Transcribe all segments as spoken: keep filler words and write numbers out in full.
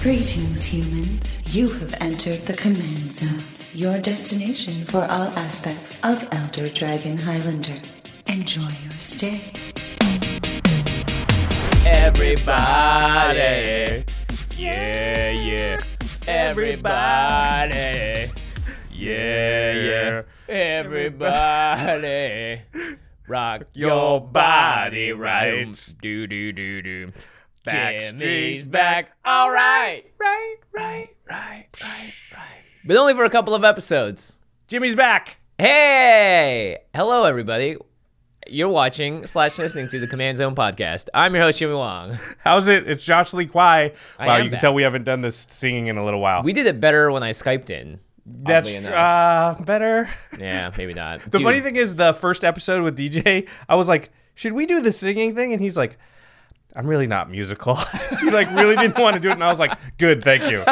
Greetings, humans. You have entered the Command Zone, your destination for all aspects of Elder Dragon Highlander. Enjoy your stay. Everybody, yeah, yeah. Everybody, yeah, yeah. Everybody, rock your body right. Do do do do. Jimmy's back. All right, right, right, right, right, right. But only for a couple of episodes. Jimmy's back. Hey, hello everybody. You're watching slash listening to the Command Zone podcast. I'm your host, Jimmy Wong. How's it? It's Josh Lee Kwai. I Wow, am you can back. tell we haven't done this singing in a little while. We did it better when I Skyped in. That's oddly tr- enough. uh, better. Yeah, maybe not. The Dude, funny thing is, the first episode with D J, I was like, should we do the singing thing? And he's like, I'm really not musical. He like really didn't want to do it. And I was like, good, thank you. All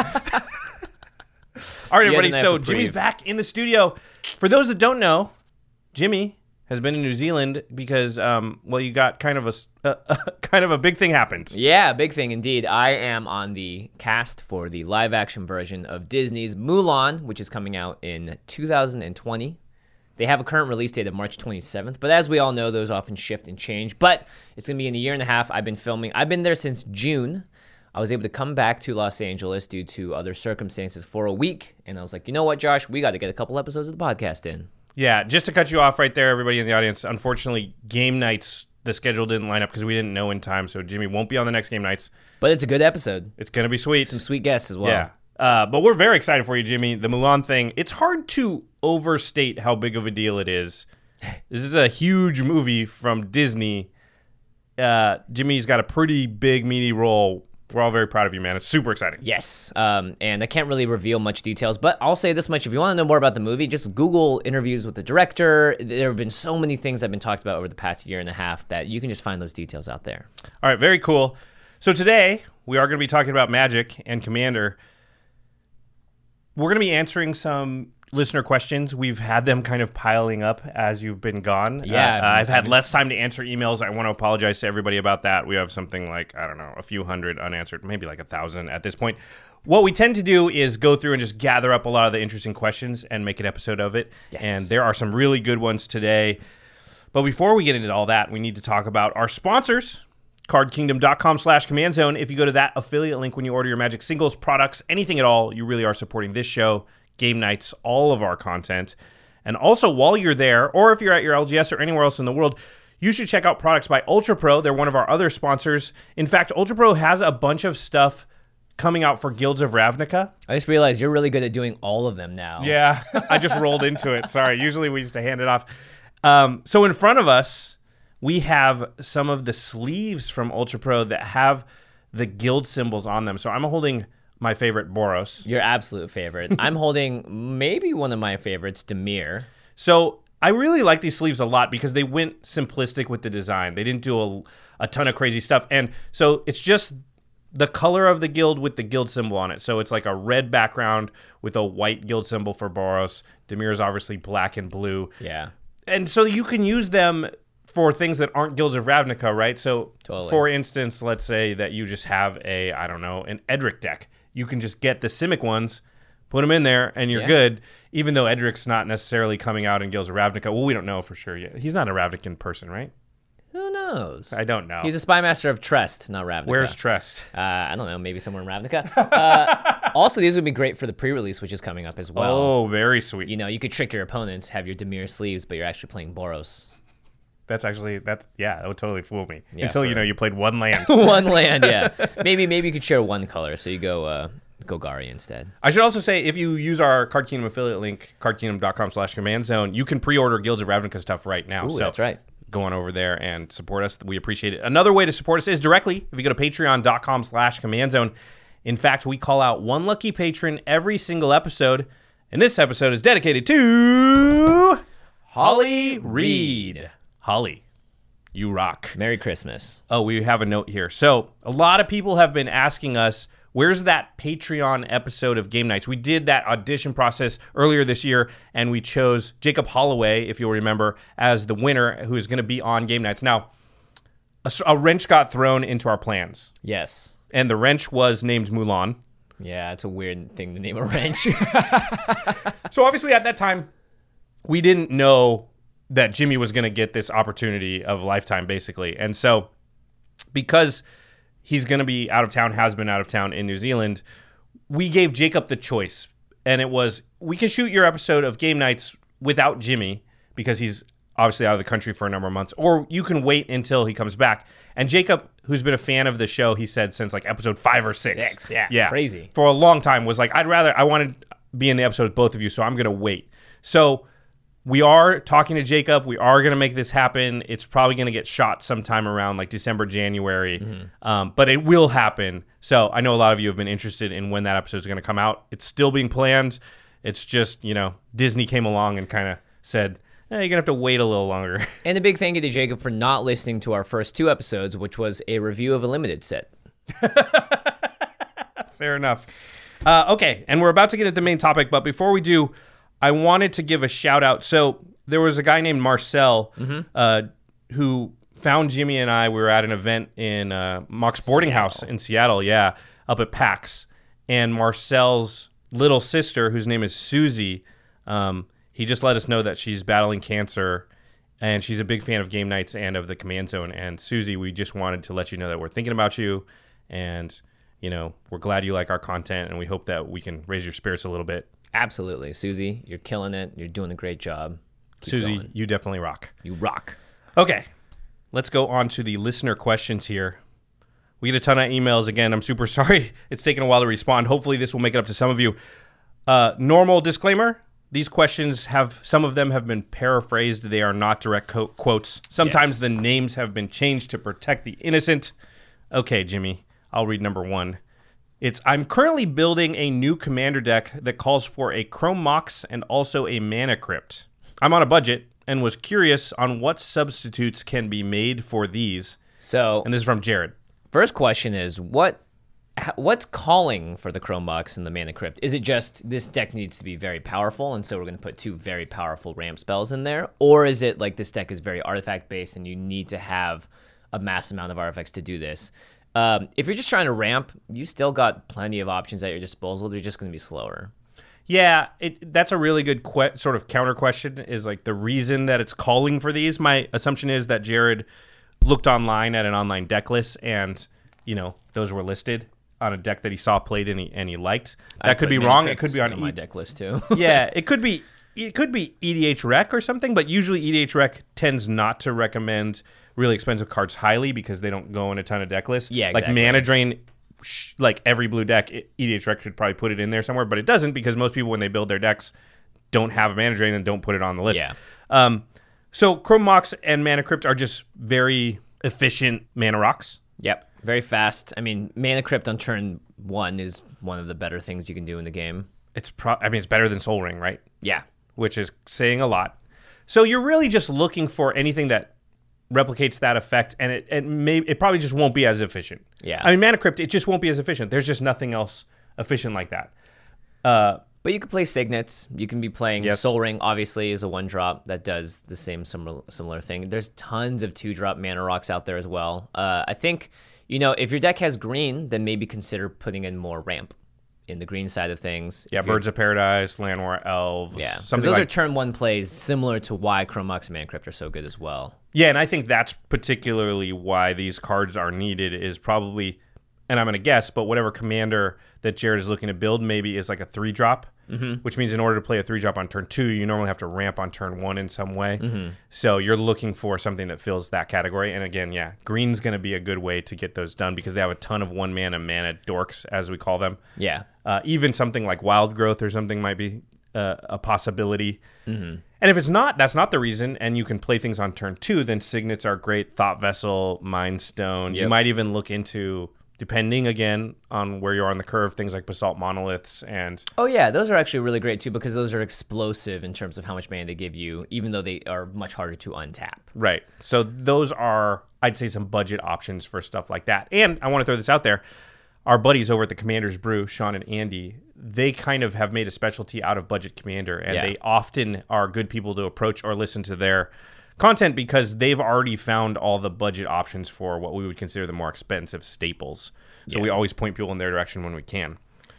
right, everybody. enough So to Jimmy's breathe. back in the studio. For those that don't know, Jimmy has been in New Zealand because, um, well, you got kind of a s- uh, uh, kind of a big thing happened. Yeah, big thing indeed. I am on the cast for the live-action version of Disney's Mulan, which is coming out in two thousand twenty. They have a current release date of March twenty-seventh, but as we all know, those often shift and change. But it's going to be in a year and a half. I've been filming. I've been there since June. I was able to come back to Los Angeles due to other circumstances for a week, and I was like, you know what, Josh? We got to get a couple episodes of the podcast in. Yeah, just to cut you off right there, everybody in the audience, unfortunately, game nights, the schedule didn't line up because we didn't know in time, so Jimmy won't be on the next game nights. But it's a good episode. It's going to be sweet. Some sweet guests as well. Yeah. Uh, but we're very excited for you, Jimmy. The Mulan thing, it's hard to overstate how big of a deal it is. This is a huge movie from Disney. Uh, Jimmy's got a pretty big, meaty role. We're all very proud of you, man. It's super exciting. Yes, um, and I can't really reveal much details, but I'll say this much. If you want to know more about the movie, just Google interviews with the director. There have been so many things that have been talked about over the past year and a half that you can just find those details out there. All right, very cool. So today, we are going to be talking about Magic and Commander. We're going to be answering some listener questions. We've had them kind of piling up as you've been gone. Yeah, Uh, I've had I've- less time to answer emails. I want to apologize to everybody about that. We have something like, I don't know, a few hundred unanswered, maybe like a thousand at this point. What we tend to do is go through and just gather up a lot of the interesting questions and make an episode of it. Yes. And there are some really good ones today. But before we get into all that, we need to talk about our sponsors. cardkingdom.com slash command zone. If you go to that affiliate link when you order your Magic singles, products, anything at all, you really are supporting this show, game nights, all of our content. And also, while you're there, or if you're at your L G S or anywhere else in the world, you should check out products by Ultra Pro. They're one of our other sponsors. In fact, Ultra Pro has a bunch of stuff coming out for Guilds of Ravnica. I just realized you're really good at doing all of them now. Yeah, I just rolled into it. Sorry. Usually we used to hand it off. Um, so in front of us, we have some of the sleeves from Ultra Pro that have the guild symbols on them. So I'm holding my favorite, Boros. Your absolute favorite. I'm holding maybe one of my favorites, Demir. So I really like these sleeves a lot because they went simplistic with the design. They didn't do a, a ton of crazy stuff. And so it's just the color of the guild with the guild symbol on it. So it's like a red background with a white guild symbol for Boros. Demir is obviously black and blue. Yeah. And so you can use them for things that aren't Guilds of Ravnica, right? So, Totally. for instance, let's say that you just have a, I don't know, an Edric deck. You can just get the Simic ones, put them in there, and you're Yeah. good, even though Edric's not necessarily coming out in Guilds of Ravnica. Well, we don't know for sure yet. He's not a Ravnican person, right? Who knows? I don't know. He's a spy master of Trest, not Ravnica. Where's Trest? Uh, I don't know, maybe somewhere in Ravnica. Uh, also, these would be great for the pre-release, which is coming up as well. Oh, very sweet. You know, you could trick your opponents, have your Demir sleeves, but you're actually playing Boros. That's actually, that's yeah, that would totally fool me. Yeah, Until, you for- know, you played one land. One land, yeah. Maybe maybe you could share one color, so you go uh, Golgari instead. I should also say, if you use our Card Kingdom affiliate link, cardkingdom.com slash command zone, you can pre-order Guilds of Ravnica stuff right now. Ooh, so that's right. Go on over there and support us. We appreciate it. Another way to support us is directly if you go to patreon.com slash command zone. In fact, we call out one lucky patron every single episode, and this episode is dedicated to Holly Reed. Holly, you rock. Merry Christmas. Oh, we have a note here. So a lot of people have been asking us, where's that Patreon episode of Game Nights? We did that audition process earlier this year, and we chose Jacob Holloway, if you'll remember, as the winner who is going to be on Game Nights. Now, a, a wrench got thrown into our plans, Yes. and the wrench was named Mulan. Yeah, it's a weird thing to name a wrench. So obviously at that time, we didn't know that Jimmy was going to get this opportunity of a lifetime, basically. And so because he's going to be out of town, has been out of town in New Zealand, we gave Jacob the choice. And it was, we can shoot your episode of Game Nights without Jimmy because he's obviously out of the country for a number of months, or you can wait until he comes back. And Jacob, who's been a fan of the show, he said since like episode five or six. Six, yeah, yeah. Crazy. For a long time was like, I'd rather, I wanted to be in the episode with both of you, so I'm going to wait. So we are talking to Jacob. We are going to make this happen. It's probably going to get shot sometime around like December, January, mm-hmm. um, but it will happen. So I know a lot of you have been interested in when that episode is going to come out. It's still being planned. It's just, you know, Disney came along and kind of said, eh, you're going to have to wait a little longer. And a big thank you to Jacob for not listening to our first two episodes, which was a review of a limited set. Fair enough. Uh, okay, and we're about to get at the main topic, but before we do, I wanted to give a shout out. So there was a guy named Marcel mm-hmm. uh, who found Jimmy and I. We were at an event in uh, Mock's boarding house in Seattle, yeah, up at PAX. And Marcel's little sister, whose name is Susie, um, he just let us know that she's battling cancer, and she's a big fan of Game Nights and of the Command Zone. And Susie, we just wanted to let you know that we're thinking about you, and you know we're glad you like our content, and we hope that we can raise your spirits a little bit. Absolutely. Susie, you're killing it. You're doing a great job. Keep Susie, going. you definitely rock. You rock. Okay, let's go on to the listener questions here. We get a ton of emails. Again, I'm super sorry it's taken a while to respond. Hopefully this will make it up to some of you. Uh, normal disclaimer, these questions have, some of them have been paraphrased. They are not direct co- quotes. Sometimes yes. the names have been changed to protect the innocent. Okay, Jimmy, I'll read number one. It's, I'm currently building a new commander deck that calls for a Chrome Mox and also a Mana Crypt. I'm on a budget and was curious on what substitutes can be made for these. So, and this is from Jared. First question is, what what's calling for the Chrome Mox and the Mana Crypt? Is it just this deck needs to be very powerful, and so we're going to put two very powerful ramp spells in there? Or is it like this deck is very artifact-based and you need to have a mass amount of artifacts to do this? Um, if you're just trying to ramp, you still got plenty of options at your disposal. They're just going to be slower. Yeah, it, that's a really good que- sort of counter question is like the reason that it's calling for these. My assumption is that Jared looked online at an online deck list and, you know, those were listed on a deck that he saw played and he, and he liked. That I could be Mana wrong. Crypts It could be on, on e- my deck list too. Yeah, it could be it could be E D H Rec or something, but usually E D H Rec tends not to recommend really expensive cards highly because they don't go in a ton of deck lists. Yeah, exactly. Like Mana Drain, sh- like every blue deck, E D H Rec should probably put it in there somewhere, but it doesn't because most people when they build their decks don't have a Mana Drain and don't put it on the list. Yeah. Um, so Chrome Mox and Mana Crypt are just very efficient mana rocks. Yep, very fast. I mean, Mana Crypt on turn one is one of the better things you can do in the game. It's pro- I mean, it's better than Sol Ring, right? Yeah. Which is saying a lot. So you're really just looking for anything that replicates that effect, and it it may it probably just won't be as efficient. Yeah. I mean, Mana Crypt, it just won't be as efficient. There's just nothing else efficient like that. Uh, But you can play Signets. You can be playing yes. Sol Ring, obviously, is a one-drop that does the same similar, similar thing. There's tons of two-drop mana rocks out there as well. Uh, I think, you know, if your deck has green, then maybe consider putting in more ramp in the green side of things. yeah, If you're- Birds of Paradise, Llanowar Elves, Yeah, 'cause something those like are turn one plays similar to why Chrome Mox and Mana Crypt are so good as well. Yeah, and I think that's particularly why these cards are needed is probably, and I'm going to guess, but whatever commander that Jared is looking to build maybe is like a three-drop, mm-hmm. which means in order to play a three-drop on turn two, you normally have to ramp on turn one in some way. Mm-hmm. So you're looking for something that fills that category. And again, yeah, green's going to be a good way to get those done because they have a ton of one-mana mana dorks, as we call them. Yeah. Uh, even something like Wild Growth or something might be uh, a possibility. Mm-hmm. And if it's not, that's not the reason, and you can play things on turn two, then Signets are great. Thought Vessel, Mind Stone. Yep. You might even look into, depending again on where you are on the curve, things like Basalt Monoliths and... Oh, yeah, those are actually really great, too, because those are explosive in terms of how much mana they give you, even though they are much harder to untap. Right. So those are, I'd say, some budget options for stuff like that. And I want to throw this out there. Our buddies over at the Commander's Brew, Sean and Andy, they kind of have made a specialty out of Budget Commander, and Yeah. they often are good people to approach or listen to their content because they've already found all the budget options for what we would consider the more expensive staples. So Yeah. we always point people in their direction when we can.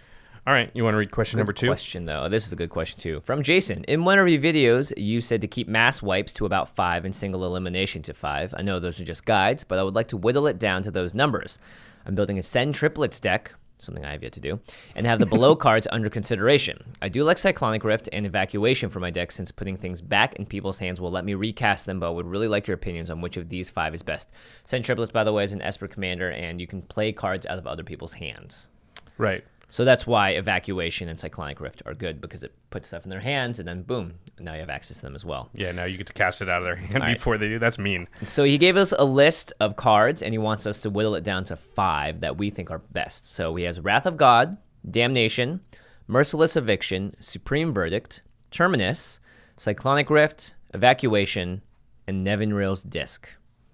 All right, you want to read question Good number two? question, though. This is a good question, too. From Jason. In one of your videos, you said to keep mass wipes to about five and single elimination to five. I know those are just guides, but I would like to whittle it down to those numbers. I'm building a Send Triplets deck, something I have yet to do, and have the below cards under consideration. I do like Cyclonic Rift and Evacuation for my deck, since putting things back in people's hands will let me recast them, but I would really like your opinions on which of these five is best. Send Triplets, by the way, is an Esper commander, and you can play cards out of other people's hands. Right. So that's why Evacuation and Cyclonic Rift are good, because it puts stuff in their hands, and then boom, now you have access to them as well. Yeah, now you get to cast it out of their hand All right. before they do. That's mean. So he gave us a list of cards, and he wants us to whittle it down to five that we think are best. So he has Wrath of God, Damnation, Merciless Eviction, Supreme Verdict, Terminus, Cyclonic Rift, Evacuation, and Nevin'ril's Disc.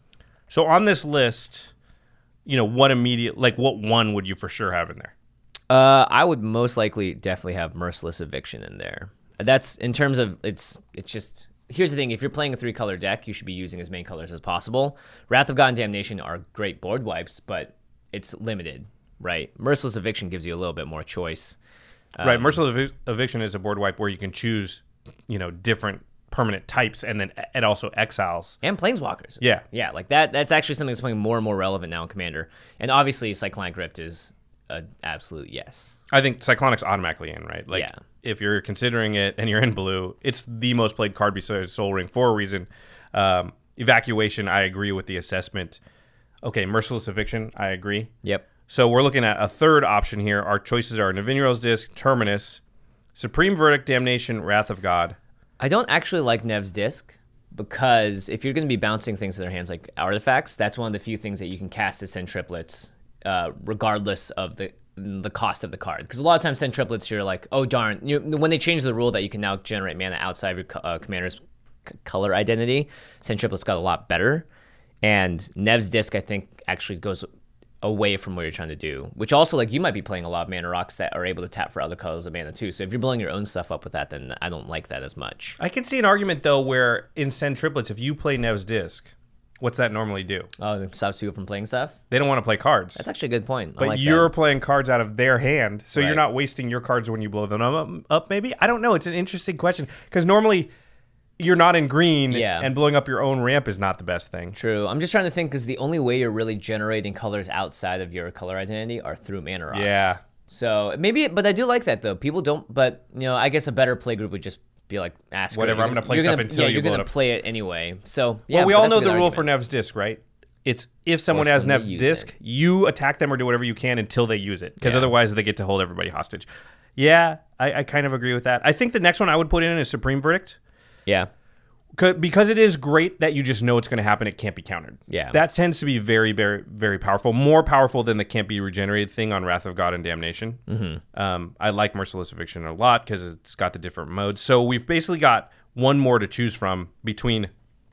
So on this list, you know, what immediate, like what one would you for sure have in there? Uh, I would most likely definitely have Merciless Eviction in there. That's in terms of it's it's just here's the thing, if you're playing a three color deck, you should be using as many colors as possible. Wrath of God and Damnation are great board wipes, but it's limited, right? Merciless Eviction gives you a little bit more choice. Um, right, Merciless Evic- Eviction is a board wipe where you can choose, you know, different permanent types, and then it also exiles. And Planeswalkers. Yeah. Yeah, like that that's actually something that's becoming more and more relevant now in Commander. And obviously Cyclonic Rift is an absolute yes. I think Cyclonic's automatically in, right? Like, Yeah. if you're considering it and you're in blue, it's the most played card besides Soul Ring for a reason. Um, Evacuation, I agree with the assessment. Okay, Merciless Eviction, I agree. Yep. So we're looking at a third option here. Our choices are Nevin'ril's Disc, Terminus, Supreme Verdict, Damnation, Wrath of God. I don't actually like Nev's Disc, because if you're going to be bouncing things in their hands like artifacts, that's one of the few things that you can cast to send triplets, uh, regardless of the the cost of the card. Because a lot of times send triplets, you're like, oh darn. You, when they changed the rule that you can now generate mana outside of your co- uh, commander's c- color identity, send triplets got a lot better. And Nev's Disc, I think, actually goes away from what you're trying to do, which also, like, you might be playing a lot of mana rocks that are able to tap for other colors of mana too. So if you're blowing your own stuff up with that, then I don't like that as much. I can see an argument, though, where in Send Triplets, if you play Nev's Disc, what's that normally do? Oh, it stops people from playing stuff? They don't want to play cards. That's actually a good point. I But like you're that. playing cards out of their hand, so you're Right. not wasting your cards when you blow them up, up, maybe? I don't know. It's an interesting question, because normally you're not in green, Yeah. and blowing up your own ramp is not the best thing. True. I'm just trying to think, because the only way you're really generating colors outside of your color identity are through mana rocks. Yeah. So maybe, but I do like that though. People don't, but you know, I guess a better play group would just be like, ask her, Whatever, you're I'm gonna play you're stuff until yeah, you you're blow it gonna up. play it anyway. So yeah, well, we but all that's a know good the rule for argument. Nev's Disc, right? It's if someone Or has somebody Nev's use Disc, it. you attack them or do whatever you can until they use it, because Yeah. otherwise they get to hold everybody hostage. Yeah, I, I kind of agree with that. I think the next one I would put in is Supreme Verdict. Yeah. C- Because it is great that you just know it's going to happen. It can't be countered. Yeah. That tends to be very, very, very powerful. More powerful than the can't be regenerated thing on Wrath of God and Damnation. Mm-hmm. Um, I like Merciless Eviction a lot because it's got the different modes. So we've basically got one more to choose from between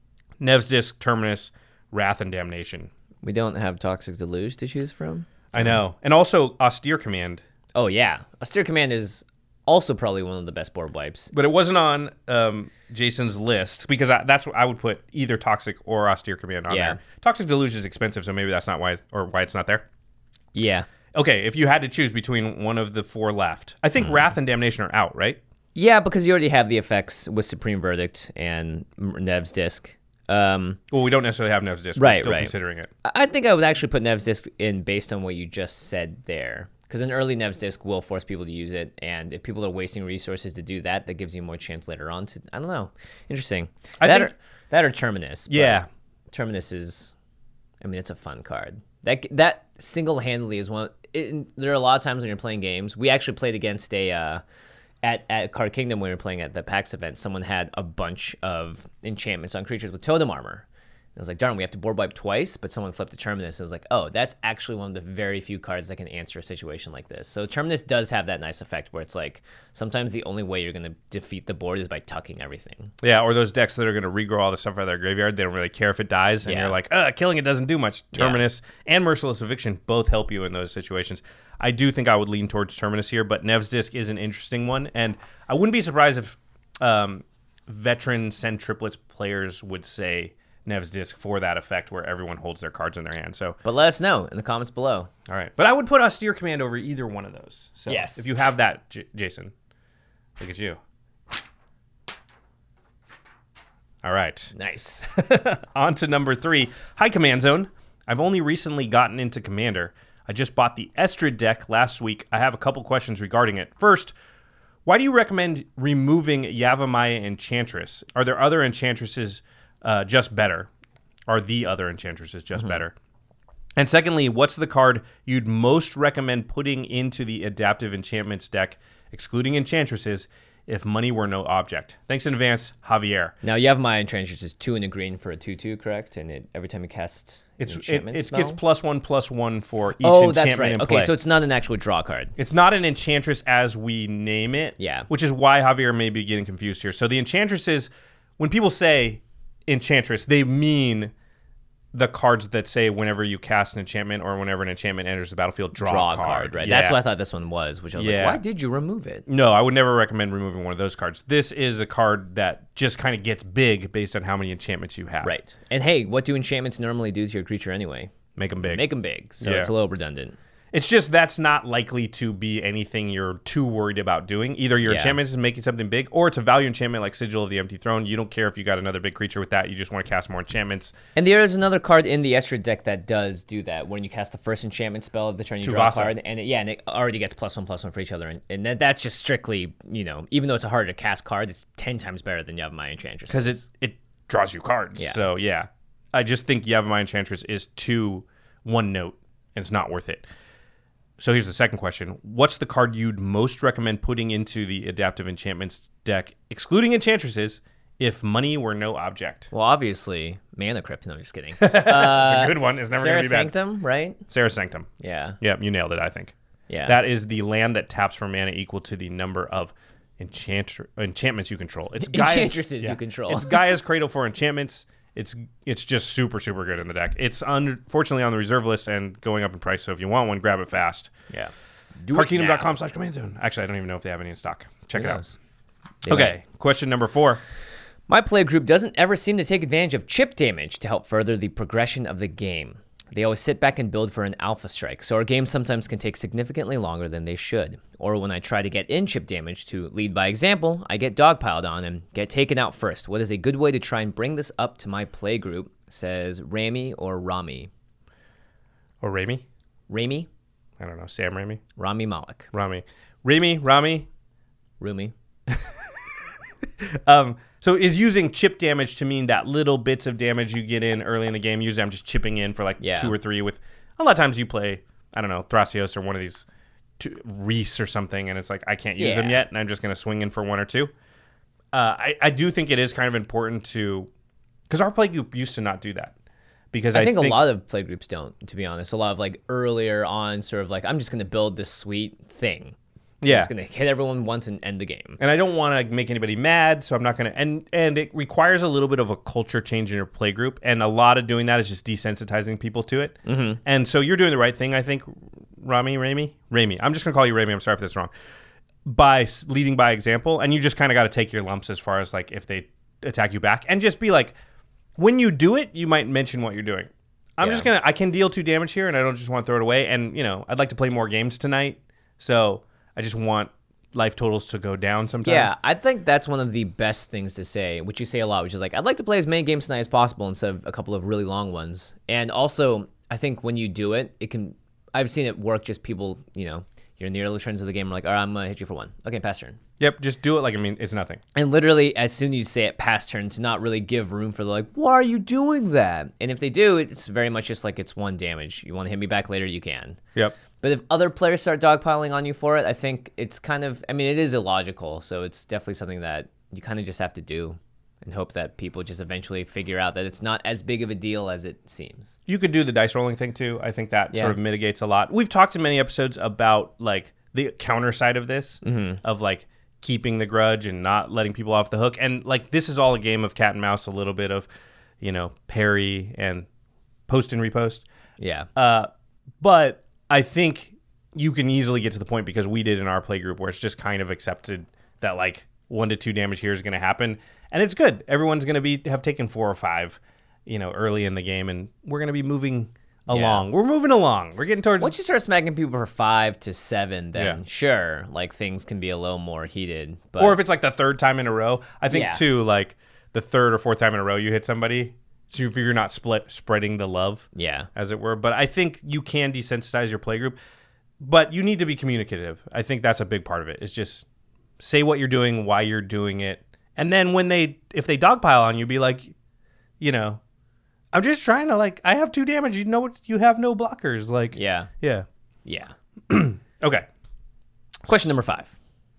Nev's Disc, Terminus, Wrath, and Damnation. We don't have Toxic Deluge to choose from. I know. And also Austere Command. Oh yeah, Austere Command is also probably one of the best board wipes. But it wasn't on um, Jason's list because I, that's what I would put either Toxic or Austere Command on Yeah. there. Toxic Deluge is expensive, so maybe that's not why, or why it's not there. Yeah. Okay, if you had to choose between one of the four left, I think Wrath and Damnation are out, right? Yeah, because you already have the effects with Supreme Verdict and Nev's Disc. Um, Well, we don't necessarily have Nev's Disc. Right, We're still right. considering it. I think I would actually put Nev's Disc in based on what you just said there. Because an early Nev's Disc will force people to use it, and if people are wasting resources to do that, that gives you more chance later on to, I don't know. Interesting. I that, think- or, that or Terminus. but Yeah. Terminus is, I mean, it's a fun card. That that single-handedly is one, it, there are a lot of times when you're playing games. We actually played against a, uh, at, at Card Kingdom when we were playing at the PAX event, someone had a bunch of enchantments on creatures with totem armor. I was like, darn, we have to board wipe twice, but someone flipped to Terminus. And I was like, oh, that's actually one of the very few cards that can answer a situation like this. So Terminus does have that nice effect where it's like, sometimes the only way you're going to defeat the board is by tucking everything. Yeah, or those decks that are going to regrow all the stuff out of their graveyard. They don't really care if it dies, and Yeah. you're like, uh, killing it doesn't do much. Yeah. Terminus and Merciless Eviction both help you in those situations. I do think I would lean towards Terminus here, but Nev's Disc is an interesting one, and I wouldn't be surprised if um, veteran Send Triplets players would say Nev's disc for that effect where everyone holds their cards in their hand. So, But let us know in the comments below. all right. But I would put Austere Command over either one of those. So Yes. if you have that, J- Jason, look at you. All right. Nice. On to number three. Hi, Command Zone. I've only recently gotten into Commander. I just bought the Estrid deck last week. I have a couple questions regarding it. First, why do you recommend removing Yavimaya Enchantress? Are there other enchantresses uh, just better? Are the other enchantresses just Mm-hmm. better? And secondly, what's the card you'd most recommend putting into the Adaptive Enchantments deck, excluding enchantresses, if money were no object? Thanks in advance, Javier. Now, you have my Enchantress is two and a green for a two two, correct? And it, every time you cast an It's it, enchantment it spell? gets plus one plus one for each Oh, enchantment that's right. in Okay, play. so it's not an actual draw card. It's not an enchantress as we name it. Yeah. Which is why Javier may be getting confused here. So the enchantresses, when people say enchantress, they mean the cards that say whenever you cast an enchantment or whenever an enchantment enters the battlefield, draw, Draw a a card. card, right? Yeah. That's what I thought this one was, which I was Yeah. like, why did you remove it? No, I would never recommend removing one of those cards. This is a card that just kind of gets big based on how many enchantments you have. Right. And hey, what do enchantments normally do to your creature anyway? Make them big. Make them big. So Yeah. it's a little redundant. It's just that's not likely to be anything you're too worried about doing. Either your Yeah. enchantment is making something big, or it's a value enchantment like Sigil of the Empty Throne. You don't care if you got another big creature with that. You just want to cast more enchantments. And there is another card in the Estrid deck that does do that. When you cast the first enchantment spell of the turn, you draw a Tuvasa. card, and it, yeah, and it already gets plus one plus one for each other. And, and that, that's just strictly, you know, even though it's a harder to cast card, it's ten times better than Yavimaya Enchantress. Because it, it draws you cards. Yeah. So, yeah. I just think Yavimaya Enchantress is too one note, and it's not worth it. So here's the second question. What's the card you'd most recommend putting into the Adaptive Enchantments deck, excluding enchantresses, if money were no object? Well, obviously, Mana Crypt. No, I'm just kidding. It's a good one. It's never going Sarah to be bad. Sanctum, right? Sarah Sanctum. Yeah. Yep, you nailed it, I think. Yeah. That is the land that taps for mana equal to the number of enchant- enchantments you control. It's Gaia's, Enchantresses you control. It's Gaia's Cradle for enchantments. It's it's just super, super good in the deck. It's unfortunately on the reserve list and going up in price, so if you want one, grab it fast. Yeah. card kingdom dot com slash command zone. Actually, I don't even know if they have any in stock. Check Who it out. knows? They Okay, question number four. My play group doesn't ever seem to take advantage of chip damage to help further the progression of the game. They always sit back and build for an alpha strike, so our games sometimes can take significantly longer than they should. Or when I try to get in chip damage to lead by example, I get dogpiled on and get taken out first. What is a good way to try and bring this up to my play group? Says Rami or Rami. Or Rami? Rami? I don't know. Sam Rami? Rami Malek. Rami. Rami? Rami? Rumi. Um, so is using chip damage to mean that little bits of damage you get in early in the game? Usually I'm just chipping in for like Yeah. two or three with, a lot of times you play, I don't know, Thrasios or one of these, two, Reese or something, and it's like, I can't use them Yeah. yet, and I'm just going to swing in for one or two. Uh, I, I do think it is kind of important to, because our play group used to not do that. Because I, I think, a lot of play groups don't, to be honest. A lot of like earlier on sort of like, I'm just going to build this sweet thing. Yeah. It's going to hit everyone once and end the game. And I don't want to make anybody mad, so I'm not going to. And and it requires a little bit of a culture change in your play group, and a lot of doing that is just desensitizing people to it. Mm-hmm. And so you're doing the right thing, I think, Rami, Rami, Rami. I'm just going to call you Rami. I'm sorry if that's wrong. By s- leading by example, and you just kind of got to take your lumps as far as like if they attack you back, and just be like, when you do it, you might mention what you're doing. I'm Yeah. just gonna. I can deal two damage here, and I don't just want to throw it away. And you know, I'd like to play more games tonight, so I just want life totals to go down sometimes. Yeah, I think that's one of the best things to say, which you say a lot, which is like, I'd like to play as many games tonight as possible instead of a couple of really long ones. And also, I think when you do it, it can, I've seen it work, just people, you know, you're in the early turns of the game, I'm like, all right, I'm going to hit you for one. Okay, pass turn. Yep, just do it like I mean it's nothing. And literally, as soon as you say it, pass turn, to not really give room for the like, why are you doing that? And if they do, it's very much just like it's one damage. You want to hit me back later, you can. Yep. But if other players start dogpiling on you for it, I think it's kind of, I mean, it is illogical. So it's definitely something that you kind of just have to do and hope that people just eventually figure out that it's not as big of a deal as it seems. You could do the dice rolling thing too. I think that Yeah. sort of mitigates a lot. We've talked in many episodes about like the counter side of this, Mm-hmm. of like keeping the grudge and not letting people off the hook. And like this is all a game of cat and mouse, a little bit of, you know, parry and post and repost. Yeah. Uh, but I think you can easily get to the point, because we did in our play group, where it's just kind of accepted that like one to two damage here is going to happen, and it's good. Everyone's going to be have taken four or five, you know, early in the game, and we're gonna be moving along. Yeah. We're moving along. We're getting towards. Once you start smacking people for five to seven, then Yeah. sure, like things can be a little more heated. But Or if it's like the third time in a row, I think Yeah. too, like the third or fourth time in a row you hit somebody, so if you're not split spreading the love, yeah, as it were. But I think you can desensitize your playgroup, but you need to be communicative. I think that's a big part of it. It's just say what you're doing, why you're doing it, and then when they, if they dogpile on you, be like, you know, I'm just trying to like, I have two damage. You know what? You have no blockers. Like, yeah, yeah. yeah. Okay. Question number five.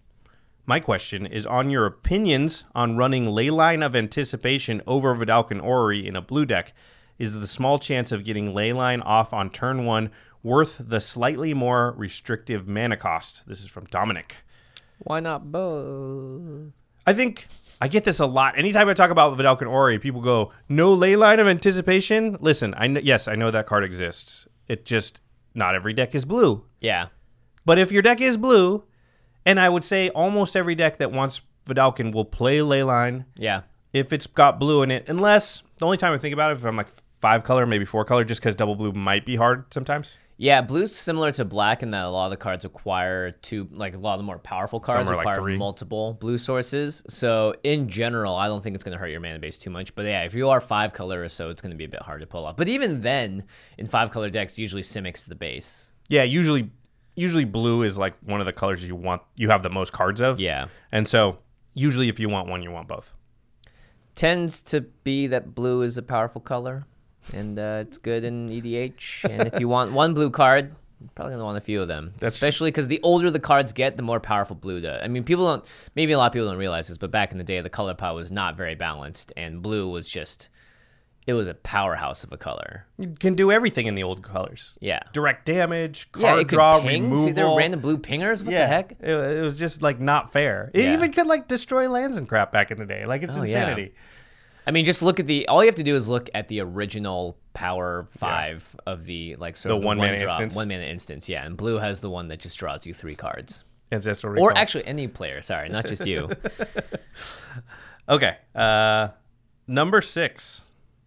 My question is on your opinions on running Leyline of Anticipation over Vidalcan Orrery in a blue deck. Is the small chance of getting Leyline off on turn one worth the slightly more restrictive mana cost? This is from Dominic. Why not both? I think I get this a lot. Anytime I talk about Vidalcan Orrery, people go, no Leyline of Anticipation? Listen, I kn- yes, I know that card exists. It just, not every deck is blue. Yeah. But if your deck is blue, and I would say almost every deck that wants Vidalcan will play Leyline Yeah. if it's got blue in it, unless the only time I think about it, if I'm like five color, maybe four color, just because double blue might be hard sometimes. Yeah, blue's similar to black in that a lot of the cards require two, like a lot of the more powerful cards Some are like require three. multiple blue sources. So in general, I don't think it's going to hurt your mana base too much. But yeah, if you are five color or so, it's going to be a bit hard to pull off. But even then, in five color decks, usually Simics the base. Yeah, usually usually blue is like one of the colors you want, you have the most cards of. Yeah. And so usually if you want one, you want both. Tends to be that blue is a powerful color, and uh, it's good in E D H. And if you want one blue card, you're probably going to want a few of them. That's- Especially because the older the cards get, the more powerful blue does. I mean, people don't, maybe a lot of people don't realize this, but back in the day, the color pile was not very balanced, and blue was just, it was a powerhouse of a color. You can do everything in the old colors. Yeah. Direct damage, card Yeah, it could draw, ping. removal. See, there were random blue pingers? What yeah, the heck? It, it was just like not fair. It Yeah. even could like destroy lands and crap back in the day. Like it's Oh, yeah. insanity. I mean, just look at the, all you have to do is look at the original power five of the, like, sort The of the one one mana drop, instance? one mana instance, yeah. And blue has the one that just draws you three cards. Ancestral Or Recall. actually, any player. Sorry, not just you. Okay. Uh, number six.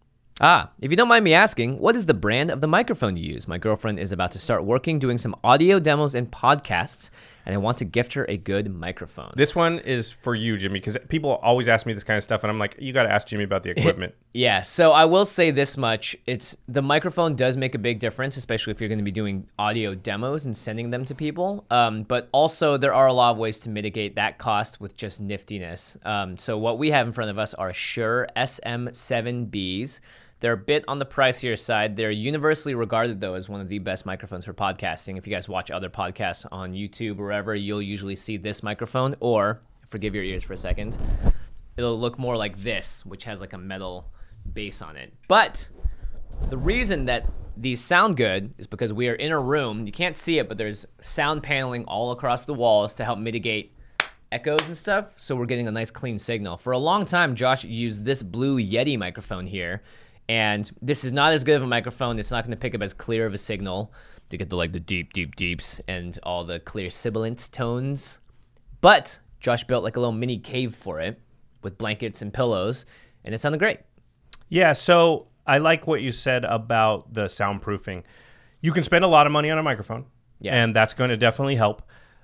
Ah, if you don't mind me asking, what is the brand of the microphone you use? My girlfriend is about to start working doing some audio demos and podcasts, and I want to gift her a good microphone. This one is for you, Jimmy, because people always ask me this kind of stuff, and I'm like, you got to ask Jimmy about the equipment. Yeah, so I will say this much. It's the microphone does make a big difference, especially if you're going to be doing audio demos and sending them to people. Um, but also, there are a lot of ways to mitigate that cost with just niftiness. Um, so what we have in front of us are Shure S M seven Bs. They're a bit on the pricier side. They're universally regarded, though, as one of the best microphones for podcasting. If you guys watch other podcasts on YouTube or wherever, you'll usually see this microphone, or, forgive your ears for a second, it'll look more like this, which has like a metal base on it. But the reason that these sound good is because we are in a room. You can't see it, but there's sound paneling all across the walls to help mitigate echoes and stuff, so we're getting a nice clean signal. For a long time, Josh used this Blue Yeti microphone here, and this is not as good of a microphone. It's not going to pick up as clear of a signal to get the like the deep, deep, deeps and all the clear sibilant tones. But Josh built like a little mini cave for it with blankets and pillows, and it sounded great. Yeah, so I like what you said about the soundproofing. You can spend a lot of money on a microphone, Yeah. and that's going to definitely help.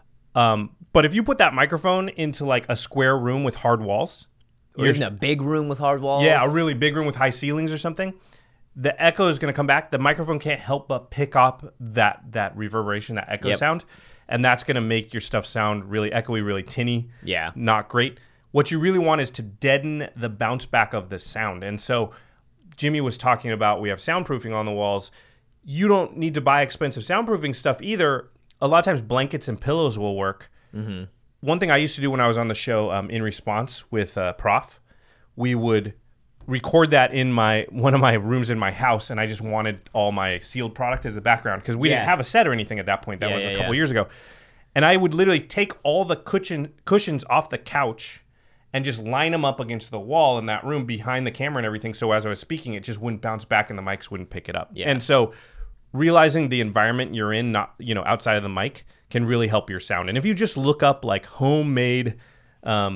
Um, but if you put that microphone into like a square room with hard walls, Or even a big room with hard walls. yeah, a really big room with high ceilings or something, the echo is going to come back. The microphone can't help but pick up that that reverberation, that echo Yep. sound, and that's going to make your stuff sound really echoey, really tinny. Yeah. Not great. What you really want is to deaden the bounce back of the sound. And so Jimmy was talking about we have soundproofing on the walls. You don't need to buy expensive soundproofing stuff either. A lot of times blankets and pillows will work. Mm-hmm. One thing I used to do when I was on the show, um, In Response with uh, Prof, we would record that in my one of my rooms in my house, and I just wanted all my sealed product as the background because we Yeah. didn't have a set or anything at that point. That Yeah, was yeah, a couple yeah. years ago. And I would literally take all the cushion, cushions off the couch and just line them up against the wall in that room behind the camera and everything, so as I was speaking, it just wouldn't bounce back and the mics wouldn't pick it up. Yeah. And so realizing the environment you're in, not you know outside of the mic, can really help your sound. And if you just look up like homemade um,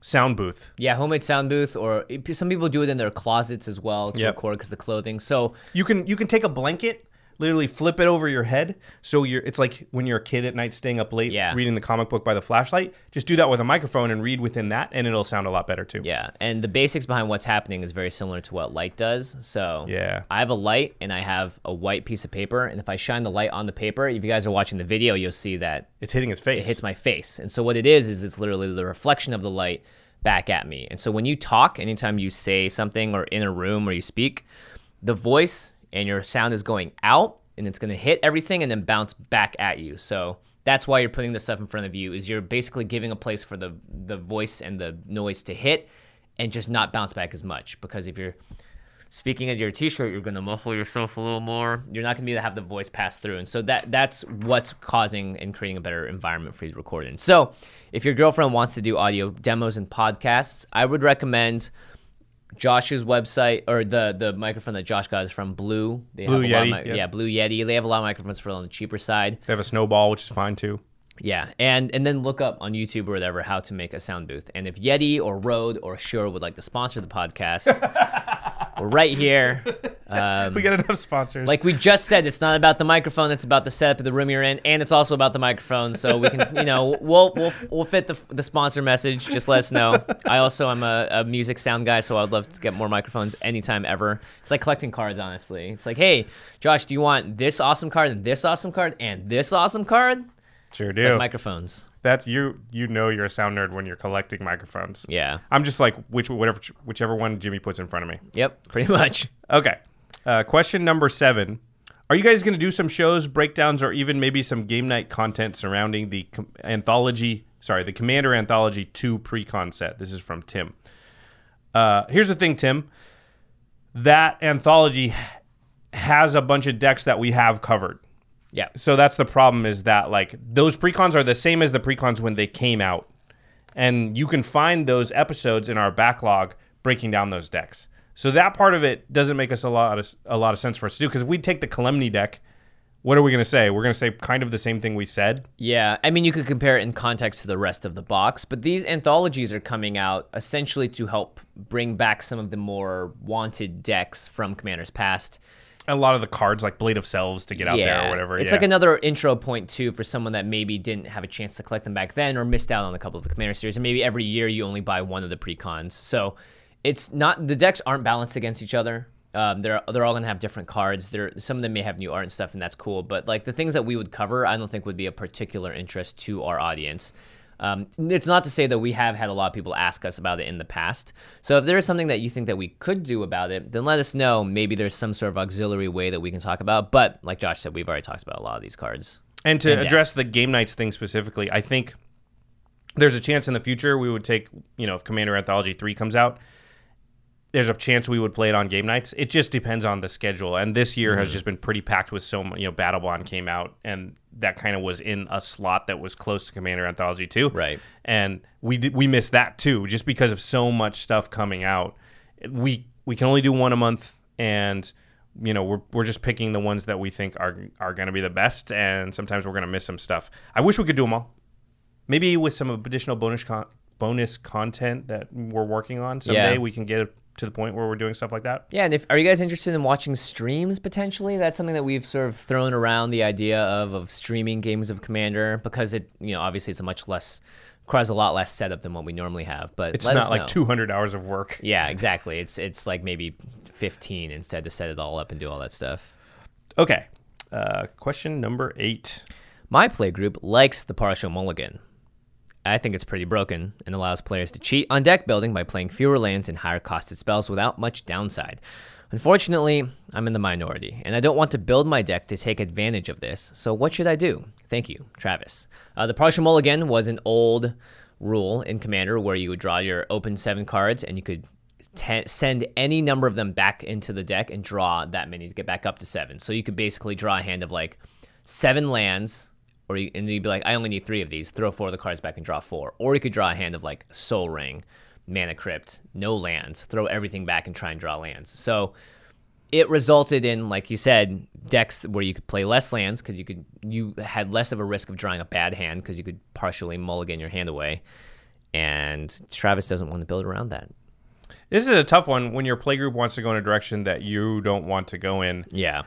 sound booth. Yeah, homemade sound booth, or some people do it in their closets as well to Yep. record because the clothing. So You can you can take a blanket, literally flip it over your head, so you're it's like when you're a kid at night staying up late Yeah. reading the comic book by the flashlight. Just do that with a microphone and read within that, and it'll sound a lot better too. yeah, and the basics behind what's happening is very similar to what light does. So Yeah. I have a light and I have a white piece of paper, and if I shine the light on the paper, if you guys are watching the video, you'll see that It's hitting his face. it hits my face. And so what it is is it's literally the reflection of the light back at me. And so when you talk, anytime you say something or in a room or you speak, the voice and your sound is going out and it's going to hit everything and then bounce back at you. So that's why you're putting this stuff in front of you, is you're basically giving a place for the the voice and the noise to hit and just not bounce back as much. Because if you're speaking at your t-shirt, you're going to muffle yourself a little more. You're not going to be able to have the voice pass through. And so that that's what's causing and creating a better environment for you to record in. So if your girlfriend wants to do audio demos and podcasts, I would recommend Josh's website, or the the microphone that Josh got is from Blue. They Blue have a lot of Yeti, mi- yep. Yeah, Blue Yeti. They have a lot of microphones for on the cheaper side. They have a snowball, which is fine too. Yeah, and and then look up on YouTube or whatever how to make a sound booth. And if Yeti or Rode or Shure would like to sponsor the podcast, we're right here. Um, We got enough sponsors. like we just said, it's not about the microphone; it's about the setup of the room you're in, and it's also about the microphone. So we can, you know, we'll we'll we'll fit the the sponsor message. Just let us know. I also am a, a music sound guy, so I'd love to get more microphones anytime ever. It's like collecting cards, honestly. It's like, hey, Josh, do you want this awesome card and this awesome card and this awesome card? sure It's do. like microphones. That's you. You know you're a sound nerd when you're collecting microphones. Yeah. I'm just like which whatever whichever one Jimmy puts in front of me. Yep. Pretty much. Okay. Uh, question number seven. Are you guys going to do some shows, breakdowns, or even maybe some game night content surrounding the com- anthology, sorry, the Commander Anthology two pre-con set? This is from Tim. Uh, here's the thing, Tim. That anthology has a bunch of decks that we have covered. Yeah. So that's the problem, is that like those precons are the same as the precons when they came out. And you can find those episodes in our backlog breaking down those decks. So that part of it doesn't make us a lot of a lot of sense for us to do, because if we take the Calamity deck, what are we going to say? We're going to say kind of the same thing we said. Yeah, I mean, you could compare it in context to the rest of the box, but these anthologies are coming out essentially to help bring back some of the more wanted decks from Commander's past. A lot of the cards like Blade of Selves to get out there or whatever. It's yeah. like another intro point, too, for someone that maybe didn't have a chance to collect them back then or missed out on a couple of the Commander series. And maybe every year you only buy one of the precons. So it's not, the decks aren't balanced against each other. Um, they're they're all gonna have different cards. They're, some of them may have new art and stuff, and that's cool. But like the things that we would cover, I don't think would be of particular interest to our audience. Um, it's not to say that we have had a lot of people ask us about it in the past. So if there is something that you think that we could do about it, then let us know. Maybe there's some sort of auxiliary way that we can talk about. But like Josh said, we've already talked about a lot of these cards. And to and address decks. the game nights thing specifically, I think there's a chance in the future we would take, you know, if Commander Anthology three comes out, there's a chance we would play it on game nights. It just depends on the schedule. And this year mm-hmm. has just been pretty packed with so much, you know, Battle Bond came out, and that kind of was in a slot that was close to Commander Anthology two. Right. And we did, we missed that too, just because of so much stuff coming out. We we can only do one a month, and you know, we're we're just picking the ones that we think are are going to be the best, and sometimes we're going to miss some stuff. I wish we could do them all. Maybe with some additional bonus con- bonus content that we're working on someday, Yeah. we can get to the point where we're doing stuff like that. Yeah, and if are you guys interested in watching streams potentially? That's something that we've sort of thrown around the idea of of streaming games of Commander, because it, you know, obviously it's a much less, requires a lot less setup than what we normally have. But It's let not us like know. two hundred hours of work. Yeah, exactly. It's it's like maybe fifteen instead to set it all up and do all that stuff. Okay. Uh, question number eight. My playgroup likes the partial mulligan. I think it's pretty broken and allows players to cheat on deck building by playing fewer lands and higher costed spells without much downside. Unfortunately, I'm in the minority, and I don't want to build my deck to take advantage of this, so what should I do? Thank you, Travis. Uh, the partial mulligan was an old rule in Commander where you would draw your open seven cards, and you could t- send any number of them back into the deck and draw that many to get back up to seven. So you could basically draw a hand of like seven lands, or you, and you'd be like, I only need three of these. Throw four of the cards back and draw four. Or you could draw a hand of like Soul Ring, Mana Crypt, no lands. Throw everything back and try and draw lands. So it resulted in, like you said, decks where you could play less lands because you could you had less of a risk of drawing a bad hand because you could partially mulligan your hand away. and Travis doesn't want to build around that. This is a tough one when your playgroup wants to go in a direction that you don't want to go in. Yeah.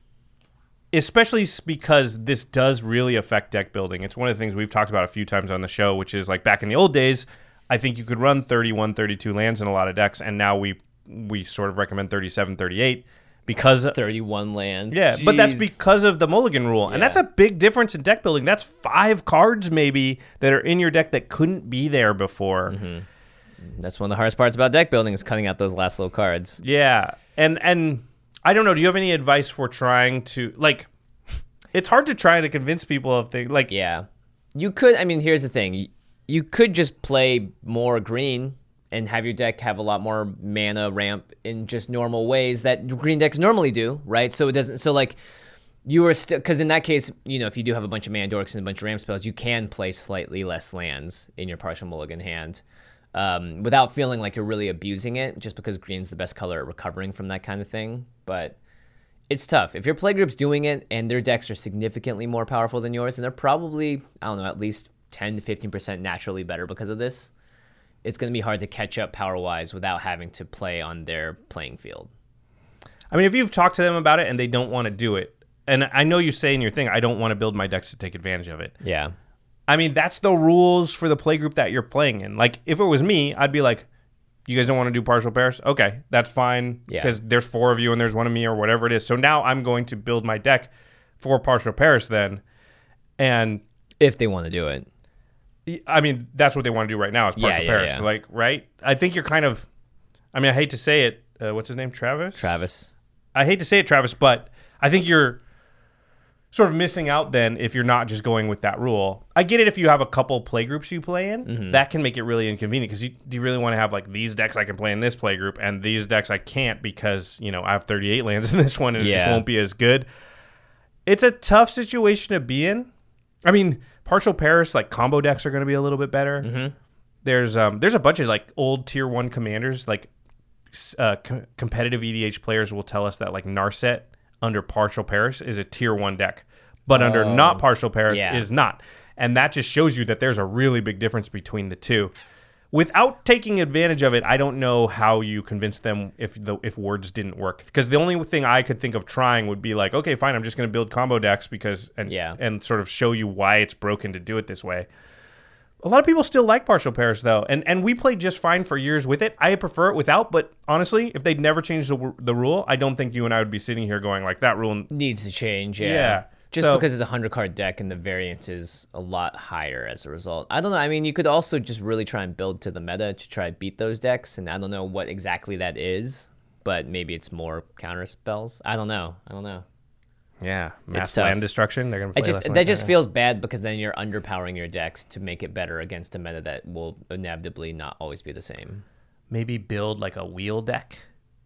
Especially because this does really affect deck building. It's one of the things we've talked about a few times on the show, which is like back in the old days, I think you could run thirty-one, thirty-two lands in a lot of decks, and now we we sort of recommend thirty-seven, thirty-eight because thirty-one lands. Yeah, Jeez. but that's because of the mulligan rule. Yeah. And that's a big difference in deck building. That's five cards maybe that are in your deck that couldn't be there before. Mm-hmm. That's one of the hardest parts about deck building is cutting out those last little cards. Yeah. And and I don't know, do you have any advice for trying to like it's hard to try to convince people of things like yeah. You could I mean here's the thing. You could just play more green and have your deck have a lot more mana ramp in just normal ways that green decks normally do, right? So it doesn't so like you are still because in that case, you know, if you do have a bunch of mana dorks and a bunch of ramp spells, you can play slightly less lands in your partial mulligan hand. Um, without feeling like you're really abusing it, just because green's the best color at recovering from that kind of thing. But it's tough. If your playgroup's doing it and their decks are significantly more powerful than yours, and they're probably, I don't know, at least ten to fifteen percent naturally better because of this, it's going to be hard to catch up power-wise without having to play on their playing field. I mean, if you've talked to them about it and they don't want to do it, and I know you say in your thing, I don't want to build my decks to take advantage of it. Yeah. I mean, that's the rules for the playgroup that you're playing in. Like, if it was me, I'd be like, you guys don't want to do partial pairs? Okay, that's fine. Yeah. Because there's four of you and there's one of me or whatever it is. So now I'm going to build my deck for partial pairs then. And if they want to do it. I mean, that's what they want to do right now is partial yeah, yeah, pairs. Yeah. So like, right? I think you're kind of, I mean, I hate to say it. Uh, what's his name? Travis? Travis. I hate to say it, Travis, but I think you're sort of missing out then if you're not just going with that rule. I get it if you have a couple playgroups you play in. Mm-hmm. That can make it really inconvenient because you, do you really want to have like these decks I can play in this playgroup and these decks I can't because, you know, I have thirty-eight lands in this one and yeah. it just won't be as good. It's a tough situation to be in. I mean, partial pairs, like combo decks are going to be a little bit better. Mm-hmm. There's um, there's a bunch of like old tier one commanders, like uh, co- competitive E D H players will tell us that like Narset under partial pairs is a tier one deck, but oh, under not partial pairs yeah. is not. And that just shows you that there's a really big difference between the two. Without taking advantage of it, I don't know how you convince them if the if words didn't work. Because the only thing I could think of trying would be like, okay, fine, I'm just going to build combo decks because and yeah. and sort of show you why it's broken to do it this way. A lot of people still like partial pairs, though, and and we played just fine for years with it. I prefer it without, but honestly, if they'd never changed the, the rule, I don't think you and I would be sitting here going like, that rule needs to change, yeah. yeah. Just so, because it's a one hundred card deck and the variance is a lot higher as a result. I don't know. I mean, you could also just really try and build to the meta to try to beat those decks, and I don't know what exactly that is, but maybe it's more counter spells. I don't know. I don't know. Yeah, mass land destruction. They're gonna play it just less that just yeah. feels bad because then you're underpowering your decks to make it better against a meta that will inevitably not always be the same. Maybe build like a wheel deck.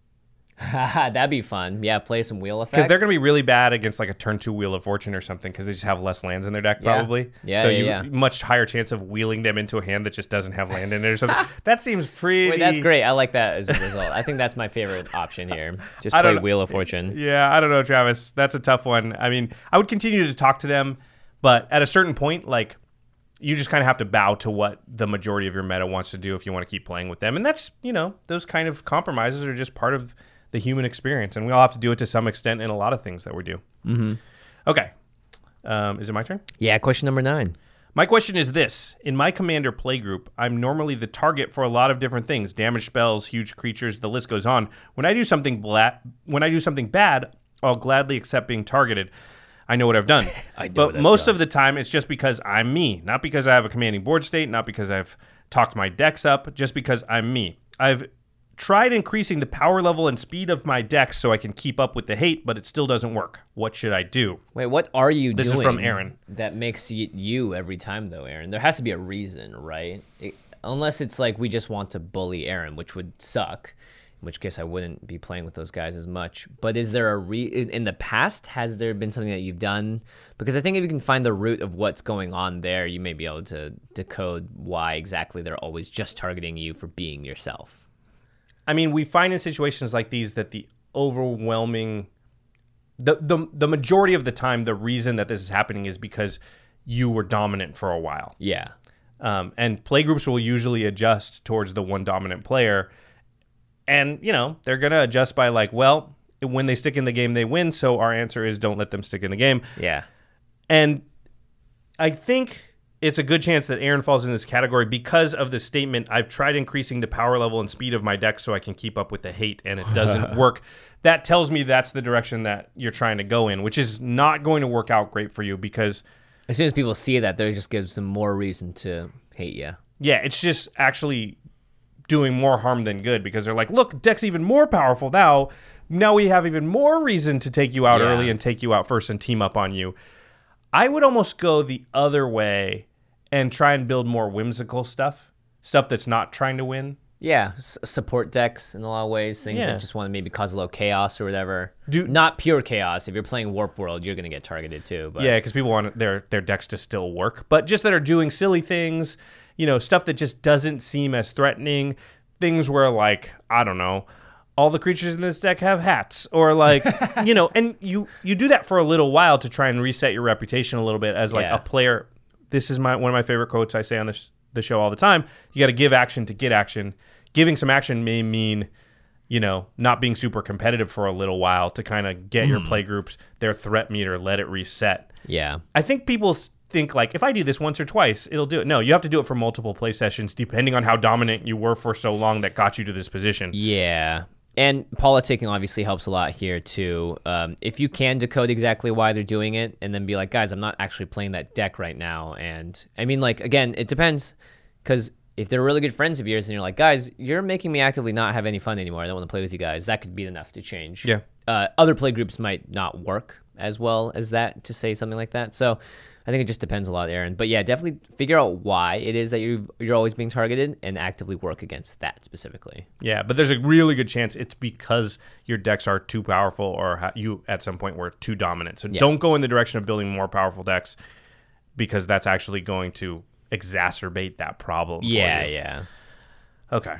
That'd be fun. Yeah, play some wheel effects. Because they're going to be really bad against like a turn two Wheel of Fortune or something because they just have less lands in their deck probably. Yeah, yeah so yeah, you yeah. much higher chance of wheeling them into a hand that just doesn't have land in it or something. That seems pretty... Wait, that's great. I like that as a result. I think that's my favorite option here. Just play Wheel of Fortune. Yeah, I don't know, Travis. That's a tough one. I mean, I would continue to talk to them, but at a certain point, like, you just kind of have to bow to what the majority of your meta wants to do if you want to keep playing with them. And that's, you know, those kind of compromises are just part of the human experience, and we all have to do it to some extent in a lot of things that we do. Mm-hmm. Okay. Um, is it my turn? Yeah, question number nine. My question is this. In my commander playgroup, I'm normally the target for a lot of different things. Damage spells, huge creatures, the list goes on. When I do something bla- when I do something bad, I'll gladly accept being targeted. I know what I've done. I know but what I've most done. of the time, it's just because I'm me. Not because I have a commanding board state, not because I've talked my decks up, just because I'm me. I've tried increasing the power level and speed of my decks so I can keep up with the hate, but it still doesn't work. What should I do? Wait, what are you this doing? This is from Aaron. That makes it you every time, though, Aaron. There has to be a reason, right? It, unless it's like we just want to bully Aaron, which would suck, in which case I wouldn't be playing with those guys as much. But is there a re... In the past, has there been something that you've done? Because I think if you can find the root of what's going on there, you may be able to decode why exactly they're always just targeting you for being yourself. I mean, we find in situations like these that the overwhelming, the, the the majority of the time, the reason that this is happening is because you were dominant for a while. Yeah. Um, and play groups will usually adjust towards the one dominant player. And, you know, they're going to adjust by like, well, when they stick in the game, they win. So our answer is don't let them stick in the game. Yeah. And I think it's a good chance that Aaron falls in this category because of the statement, I've tried increasing the power level and speed of my deck so I can keep up with the hate, and it doesn't work. That tells me that's the direction that you're trying to go in, which is not going to work out great for you because... As soon as people see that, that just gives them more reason to hate you. Yeah, it's just actually doing more harm than good because they're like, look, deck's even more powerful now. Now we have even more reason to take you out Yeah. early and take you out first and team up on you. I would almost go the other way and try and build more whimsical stuff, stuff that's not trying to win. Yeah, s- support decks in a lot of ways, things Yeah. that just want to maybe cause a little chaos or whatever. Do- Not pure chaos. If you're playing Warp World, you're going to get targeted too. But Yeah, because people want their their decks to still work, but just that are doing silly things, you know, stuff that just doesn't seem as threatening. Things where like I don't know, all the creatures in this deck have hats, or like you know, and you you do that for a little while to try and reset your reputation a little bit as like Yeah. a player. This is my one of my favorite quotes I say on this the show all the time. You got to give action to get action. Giving some action may mean, you know, not being super competitive for a little while to kind of get your play groups, their threat meter, let it reset. yeah. I think people s- think like, if I do this once or twice, it'll do it. No, you have to do it for multiple play sessions, depending on how dominant you were for so long that got you to this position. Yeah. And politicking obviously helps a lot here too. Um, if you can decode exactly why they're doing it and then be like, guys, I'm not actually playing that deck right now. And I mean, like, again, it depends because if they're really good friends of yours and you're like, guys, you're making me actively not have any fun anymore. I don't want to play with you guys. That could be enough to change. Yeah. Uh, other play groups might not work as well as that to say something like that. So I think it just depends a lot, Aaron. But yeah, definitely figure out why it is that you you're always being targeted and actively work against that specifically. Yeah, but there's a really good chance it's because your decks are too powerful or ha- you at some point were too dominant. So don't go in the direction of building more powerful decks because that's actually going to exacerbate that problem. for Yeah, you. yeah. Okay.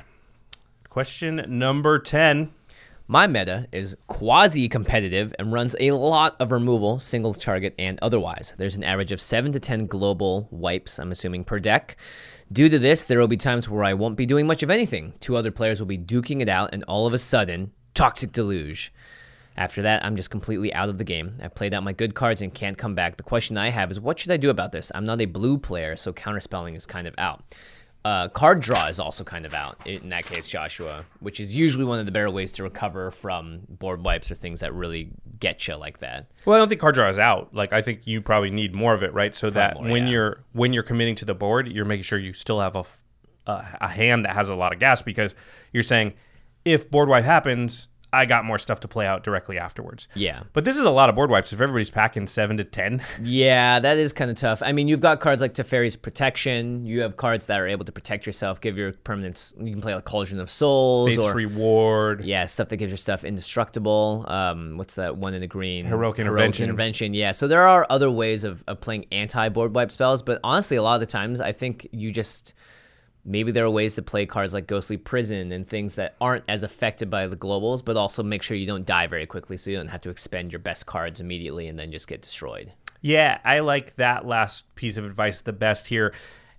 Question number ten. My meta is quasi-competitive and runs a lot of removal, single target, and otherwise. There's an average of seven to ten global wipes, I'm assuming, per deck. Due to this, there will be times where I won't be doing much of anything. Two other players will be duking it out, and all of a sudden, Toxic Deluge. After that, I'm just completely out of the game. I've played out my good cards and can't come back. The question I have is, what should I do about this? I'm not a blue player, so counterspelling is kind of out. Uh, card draw is also kind of out in that case, Joshua, which is usually one of the better ways to recover from board wipes or things that really get you like that. Well, I don't think card draw is out. Like I think you probably need more of it, right? So that more, when yeah. you're when you're committing to the board, you're making sure you still have a, f- a a hand that has a lot of gas because you're saying if board wipe happens, I got more stuff to play out directly afterwards. Yeah. But this is a lot of board wipes if everybody's packing seven to ten. Yeah, that is kind of tough. I mean, you've got cards like Teferi's Protection. You have cards that are able to protect yourself, give your permanents. You can play like Cauldron of Souls Fate's or Reward. yeah, stuff that gives your stuff indestructible. Um, what's that one in the green? Heroic Intervention. Intervention. Yeah. So there are other ways of, of playing anti-board wipe spells, but honestly, a lot of the times, I think you just maybe there are ways to play cards like Ghostly Prison and things that aren't as affected by the globals, but also make sure you don't die very quickly, so you don't have to expend your best cards immediately and then just get destroyed. Yeah, I like that last piece of advice the best here.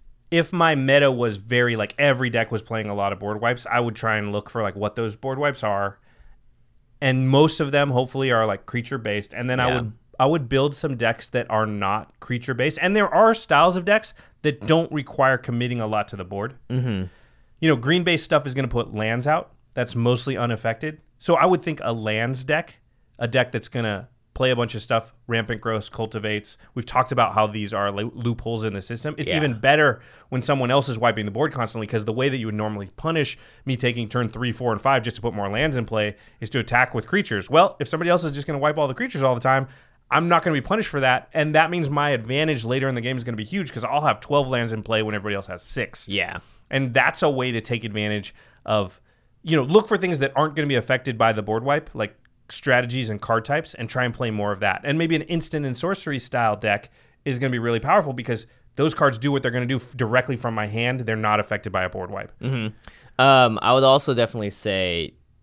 If my meta was very, like, every deck was playing a lot of board wipes, I would try and look for, like, what those board wipes are. And most of them, hopefully, are, like, creature-based. And then I Yeah. would I would build some decks that are not creature-based. And there are styles of decks that don't require committing a lot to the board. Mm-hmm. You know, green-based stuff is going to put lands out. That's mostly unaffected. So I would think a lands deck, a deck that's going to play a bunch of stuff, Rampant Growth, Cultivates. We've talked about how these are lo- loopholes in the system. It's Yeah. even better when someone else is wiping the board constantly because the way that you would normally punish me taking turn three, four, and five just to put more lands in play is to attack with creatures. Well, if somebody else is just going to wipe all the creatures all the time, I'm not going to be punished for that, and that means my advantage later in the game is going to be huge because I'll have twelve lands in play when everybody else has six. Yeah. And that's a way to take advantage of, you know, look for things that aren't going to be affected by the board wipe, like strategies and card types, and try and play more of that. And maybe an instant and sorcery style deck is going to be really powerful because those cards do what they're going to do f- directly from my hand. They're not affected by a board wipe. Um, I would also definitely say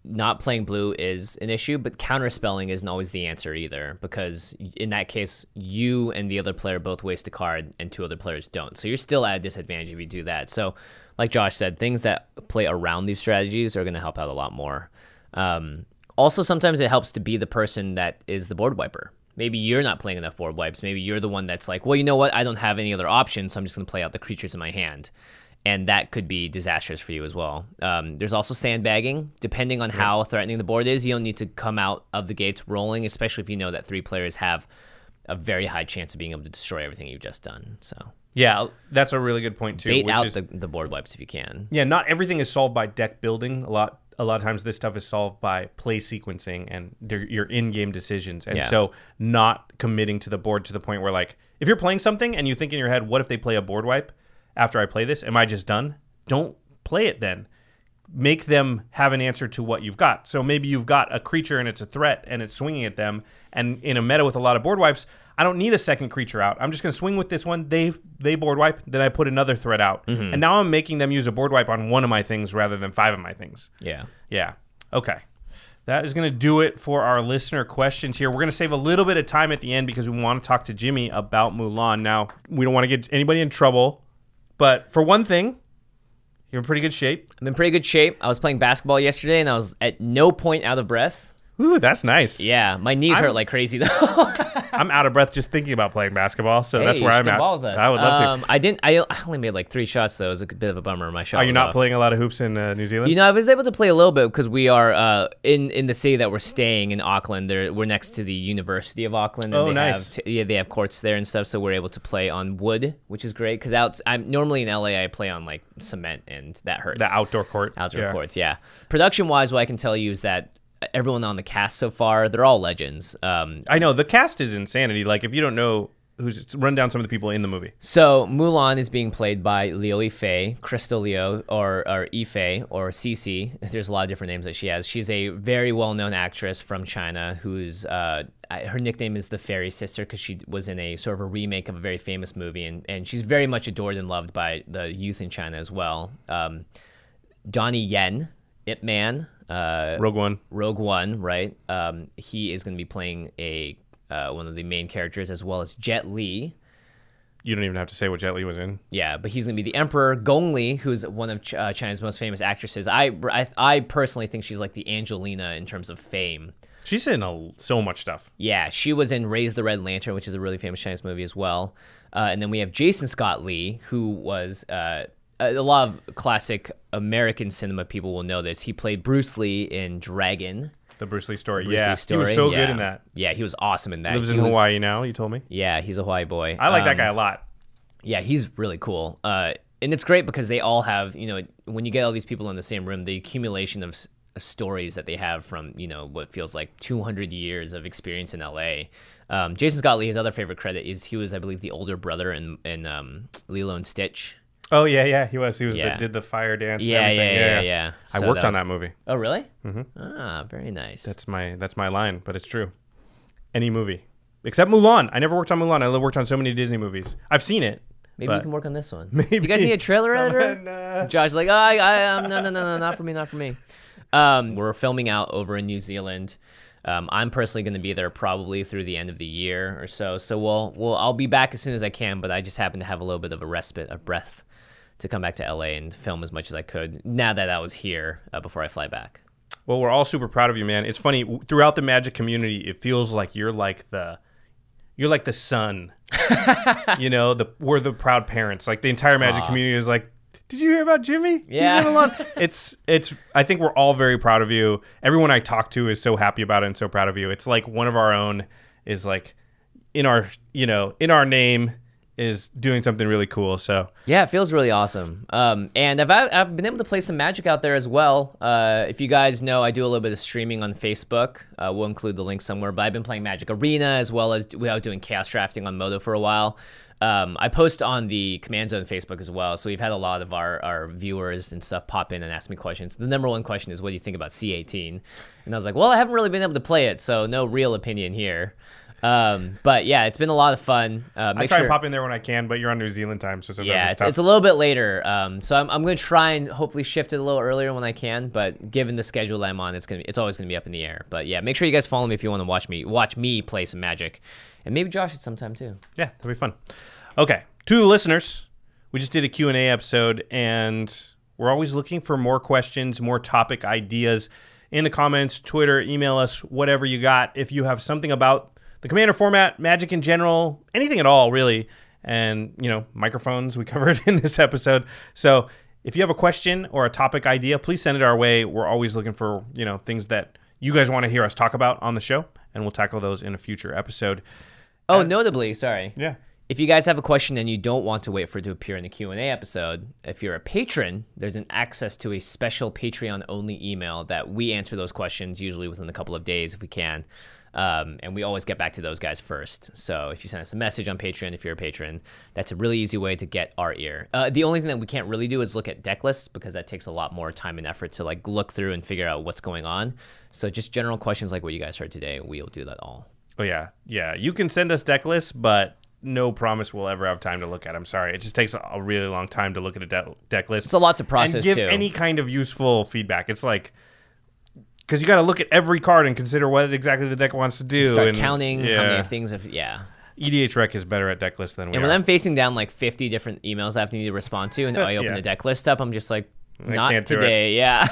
not playing blue is an issue, but counterspelling isn't always the answer either, because in that case, you and the other player both waste a card and two other players don't. So you're still at a disadvantage if you do that. So like Josh said, things that play around these strategies are going to help out a lot more. Um, also, sometimes it helps to be the person that is the board wiper. Maybe you're not playing enough board wipes. Maybe you're the one that's like, well, you know what? I don't have any other options, so I'm just going to play out the creatures in my hand. And that could be disastrous for you as well. Um, there's also sandbagging. Depending on yeah. how threatening the board is, you don't need to come out of the gates rolling, especially if you know that three players have a very high chance of being able to destroy everything you've just done. So yeah, that's a really good point too. Bait which out is, the, the board wipes if you can. Yeah, not everything is solved by deck building. A lot a lot of times this stuff is solved by play sequencing and your in-game decisions. And yeah. so not committing to the board to the point where, like, if you're playing something and you think in your head, what if they play a board wipe after I play this? Am I just done? Don't play it then. Make them have an answer to what you've got. So maybe you've got a creature and it's a threat and it's swinging at them. And in a meta with a lot of board wipes, I don't need a second creature out. I'm just going to swing with this one. They they board wipe. Then I put another threat out. Mm-hmm. And now I'm making them use a board wipe on one of my things rather than five of my things. Yeah. Yeah. Okay. That is going to do it for our listener questions here. We're going to save a little bit of time at the end because we want to talk to Jimmy about Mulan. Now, we don't want to get anybody in trouble. But for one thing, you're in pretty good shape. I'm in pretty good shape. I was playing basketball yesterday, and I was at no point out of breath. Ooh, that's nice. Yeah, my knees I'm, hurt like crazy, though. I'm out of breath just thinking about playing basketball, so hey, that's where I'm at. Ball with us. I would love um, to. I didn't. I only made like three shots, though. It was a bit of a bummer. My shot Are you was not off. playing a lot of hoops in uh, New Zealand? You know, I was able to play a little bit because we are uh, in in the city that we're staying in, Auckland. They're, we're next to the University of Auckland. And oh, they nice. Have t- yeah, they have courts there and stuff, so we're able to play on wood, which is great. Because out, I'm normally in L A, I play on like cement, and that hurts. The outdoor court. Outdoor yeah. courts, yeah. Production-wise, what I can tell you is that everyone on the cast so far, they're all legends. Um, I know. The cast is insanity. Like, if you don't know, who's run down some of the people in the movie. So, Mulan is being played by Liu Yifei, Crystal Liu, or, or Yifei, or Cece. There's a lot of different names that she has. She's a very well-known actress from China who's, uh, her nickname is the Fairy Sister because she was in a sort of a remake of a very famous movie, and, and she's very much adored and loved by the youth in China as well. Um, Donnie Yen, Ip Man, Uh, Rogue One. Rogue One, right? Um, he is going to be playing a uh, one of the main characters, as well as Jet Li. You don't even have to say what Jet Li was in. Yeah, but he's going to be the Emperor. Gong Li, who's one of Ch- uh, China's most famous actresses. I, I I personally think she's like the Angelina in terms of fame. She's in a, so much stuff. Yeah, she was in Raise the Red Lantern, which is a really famous Chinese movie as well. Uh, and then we have Jason Scott Lee, who was... Uh, a lot of classic American cinema people will know this. He played Bruce Lee in Dragon. The Bruce Lee story. Bruce yeah, Lee story. He was so yeah. good in that. Yeah, he was awesome in that. Lives he in was, Hawaii now, you told me. Yeah, he's a Hawaii boy. I like um, that guy a lot. Yeah, he's really cool. Uh, and it's great because they all have, you know, when you get all these people in the same room, the accumulation of, of stories that they have from, you know, what feels like two hundred years of experience in L A. Um, Jason Scott Lee, his other favorite credit is he was, I believe, the older brother in, in um, Lilo and Stitch. Oh, yeah, yeah, he was. He was yeah. the, did the fire dance yeah, and everything. Yeah, yeah, yeah, yeah. yeah. I so worked that on was... that movie. Oh, really? Mm-hmm. Ah, very nice. That's my that's my line, but it's true. Any movie. Except Mulan. I never worked on Mulan. I worked on so many Disney movies. I've seen it. Maybe you can work on this one. Maybe. You guys need a trailer editor? Someone, uh... Josh's like, oh, I, I, um, no, no, no, no, not for me, not for me. Um, we're filming out over in New Zealand. Um, I'm personally going to be there probably through the end of the year or so. So we'll, we'll, I'll be back as soon as I can, but I just happen to have a little bit of a respite, a breath, to come back to L A and film as much as I could now that I was here uh, before I fly back. Well, we're all super proud of you, man. It's funny, throughout the Magic community, it feels like you're like the you're like the son. You know, the we're the proud parents. Like the entire Magic Aww. community is like, did you hear about Jimmy? Yeah. He's in Mulan. it's it's I think we're all very proud of you. Everyone I talk to is so happy about it and so proud of you. It's like one of our own is like in our, you know, in our name is doing something really cool. So yeah, it feels really awesome. Um, and I've I've been able to play some Magic out there as well. Uh, if you guys know, I do a little bit of streaming on Facebook. Uh, we'll include the link somewhere. But I've been playing Magic Arena as well as we I was doing Chaos Drafting on Moto for a while. Um, I post on the Command Zone Facebook as well, so we've had a lot of our, our viewers and stuff pop in and ask me questions. The number one question is, what do you think about C eighteen? And I was like, well, I haven't really been able to play it, so no real opinion here. Um, but yeah, it's been a lot of fun. Uh, I make try sure, to pop in there when I can, but you're on New Zealand time, so sometimes yeah, it's it's, tough. it's a little bit later. Um, so I'm, I'm going to try and hopefully shift it a little earlier when I can. But given the schedule I'm on, it's gonna be, it's always going to be up in the air. But yeah, make sure you guys follow me if you want to watch me watch me play some Magic, and maybe Josh at some time too. Yeah, that'll be fun. Okay, to the listeners, we just did a Q and A episode, and we're always looking for more questions, more topic ideas in the comments, Twitter, email us, whatever you got. If you have something about the Commander format, Magic in general, anything at all, really. And, you know, microphones we covered in this episode. So if you have a question or a topic idea, please send it our way. We're always looking for, you know, things that you guys want to hear us talk about on the show, and we'll tackle those in a future episode. Oh, Uh, notably, sorry. Yeah. If you guys have a question and you don't want to wait for it to appear in the Q and A episode, if you're a patron, there's an access to a special Patreon-only email that we answer those questions usually within a couple of days if we can. Um, and we always get back to those guys first. So if you send us a message on Patreon, if you're a patron, that's a really easy way to get our ear. Uh, the only thing that we can't really do is look at deck lists because that takes a lot more time and effort to like look through and figure out what's going on. So just general questions like what you guys heard today, we'll do that all. Oh, yeah. Yeah. You can send us deck lists, but no promise we'll ever have time to look at. I'm sorry. It just takes a really long time to look at a de- deck list. It's a lot to process, and give too. any kind of useful feedback. It's like, because you got to look at every card and consider what exactly the deck wants to do. Start and, counting yeah. how many things have, yeah. E D H Rec is better at deck lists than we And are. when I'm facing down like fifty different emails I have to need to respond to, and I open Yeah. the deck list up, I'm just like, I not can't do it. today. Yeah.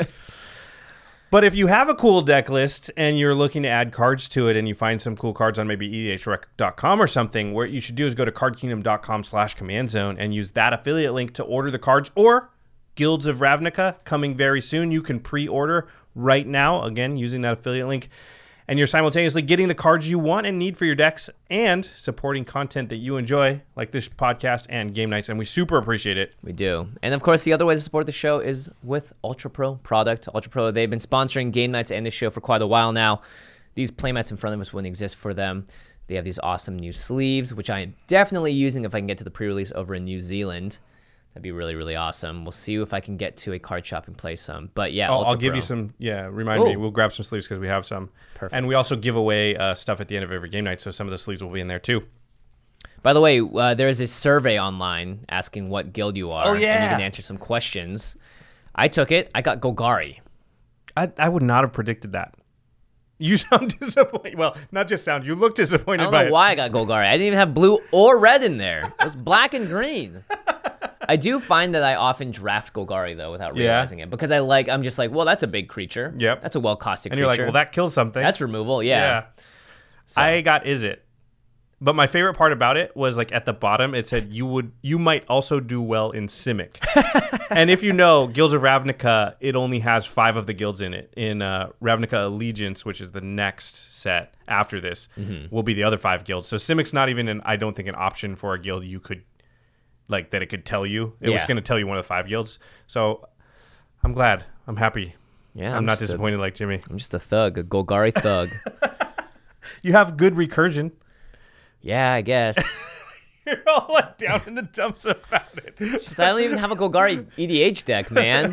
But if you have a cool deck list and you're looking to add cards to it and you find some cool cards on maybe E D H rec dot com or something, what you should do is go to card kingdom dot com slash command zone and use that affiliate link to order the cards, or Guilds of Ravnica coming very soon. You can pre-order right now, again, using that affiliate link. And you're simultaneously getting the cards you want and need for your decks and supporting content that you enjoy, like this podcast and game nights. And we super appreciate it. We do. And of course, the other way to support the show is with Ultra Pro product. Ultra Pro, they've been sponsoring game nights and the show for quite a while now. These playmats in front of us wouldn't exist for them. They have these awesome new sleeves, which I am definitely using if I can get to the pre-release over in New Zealand. That'd be really, really awesome. We'll see if I can get to a card shop and play some. But yeah, I'll, Ultra I'll give Pro. you some. Yeah, remind Ooh. me. We'll grab some sleeves because we have some. Perfect. And we also give away uh, stuff at the end of every game night, so some of the sleeves will be in there too. By the way, uh, there is a survey online asking what guild you are. Oh, And you yeah. can answer some questions. I took it. I got Golgari. I I would not have predicted that. You sound disappointed. Well, not just sound. You look disappointed I don't by know it. why I got Golgari. I didn't even have blue or red in there. It was black and green. I do find that I often draft Golgari, though, without Yeah. realizing it. Because I like, I'm just like, well, that's a big creature. Yep. That's a well-costed And creature. you're like, well, that kills something. That's removal, yeah. So- I got Is It. But my favorite part about it was like at the bottom, it said you would you might also do well in Simic. And if you know, Guilds of Ravnica, it only has five of the guilds in it. In uh, Ravnica Allegiance, which is the next set after this, Mm-hmm. will be the other five guilds. So Simic's not even, an, I don't think, an option for a guild you could, like, that it could tell you. It was Yeah. going to tell you one of the five guilds. So I'm glad. I'm happy. Yeah, I'm, I'm not just a- disappointed like Jimmy. I'm just a thug, a Golgari thug. You have good recursion. Yeah, I guess. You're all like down in the dumps about it. Just, I don't even have a Golgari E D H deck, man.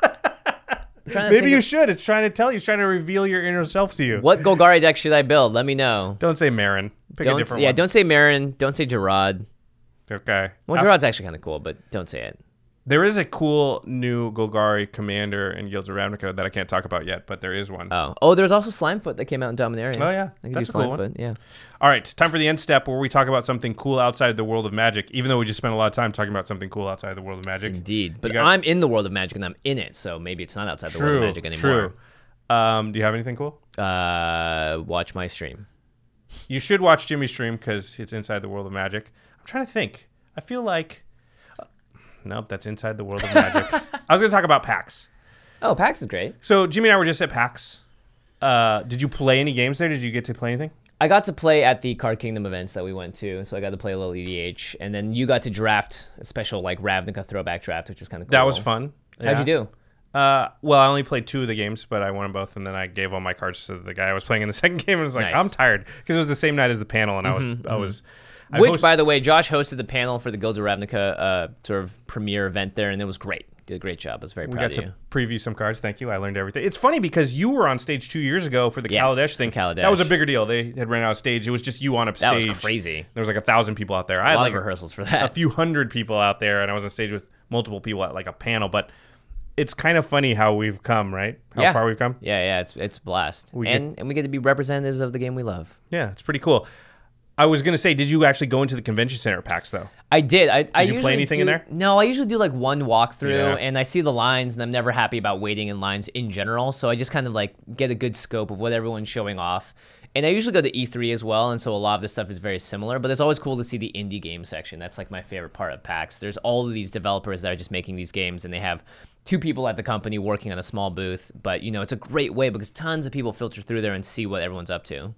I'm trying to Maybe think you of- should. It's trying to tell you. It's trying to reveal your inner self to you. What Golgari deck should I build? Let me know. Don't say Marin. Pick a Don't different yeah, one. don't say Marin. Don't say Gerard. Okay. Well, Uh, Gerard's actually kind of cool, but don't say it. there is a cool new Golgari commander in Guilds of Ravnica that I can't talk about yet, but there is one. Oh, oh, there's also Slimefoot that came out in Dominaria. Oh, yeah. I can That's do a cool one. Slimefoot. Yeah. All right. Time for the end step where we talk about something cool outside the world of Magic, even though we just spent a lot of time talking about something cool outside the world of Magic. Indeed, but got- I'm in the world of Magic and I'm in it, so maybe it's not outside the world of True. Magic anymore. True. Um, do you have anything cool? Uh, watch my stream. You should watch Jimmy's stream because it's inside the world of Magic. I'm trying to think. I feel like... uh, nope, that's inside the world of Magic. I was going to talk about PAX. Oh, PAX is great. So Jimmy and I were just at PAX. Uh, did you play any games there? Did you get to play anything? I got to play at the Card Kingdom events that we went to, so I got to play a little E D H, and then you got to draft a special like Ravnica throwback draft, which is kind of cool. That was fun. How'd Yeah. you do? Uh, well, I only played two of the games, but I won them both, and then I gave all my cards to the guy I was playing in the second game, and I was like, Nice. I'm tired because it was the same night as the panel, and I was, I was, I Which, host- by the way, Josh hosted the panel for the Guilds of Ravnica uh, sort of premiere event there, and it was great. did a great job. I was very We proud got of to you. preview some cards. Thank you. I learned everything. It's funny because you were on stage two years ago for the Yes, Kaladesh thing. for Kaladesh. That was a bigger deal. They had ran out of stage. It was just you on a That stage. was crazy. There was like a thousand people out there. I A had lot like of rehearsals for a that. few hundred people out there, and I was on stage with multiple people at like a panel. But it's kind of funny how we've come, right? How Yeah. far we've come. Yeah, yeah, it's it's a blast. We and and we get to be representatives of the game we love. Yeah, it's pretty cool. I was gonna say, did you actually go into the convention center at PAX though? I did. I, I you play usually anything do, in there? No, I usually do like one walkthrough, Yeah. and I see the lines, and I'm never happy about waiting in lines in general. So I just kind of like get a good scope of what everyone's showing off. And I usually go to E three as well, and so a lot of this stuff is very similar. But it's always cool to see the indie game section. That's like my favorite part of PAX. There's all of these developers that are just making these games, and they have two people at the company working on a small booth. But you know, it's a great way because tons of people filter through there and see what everyone's up to.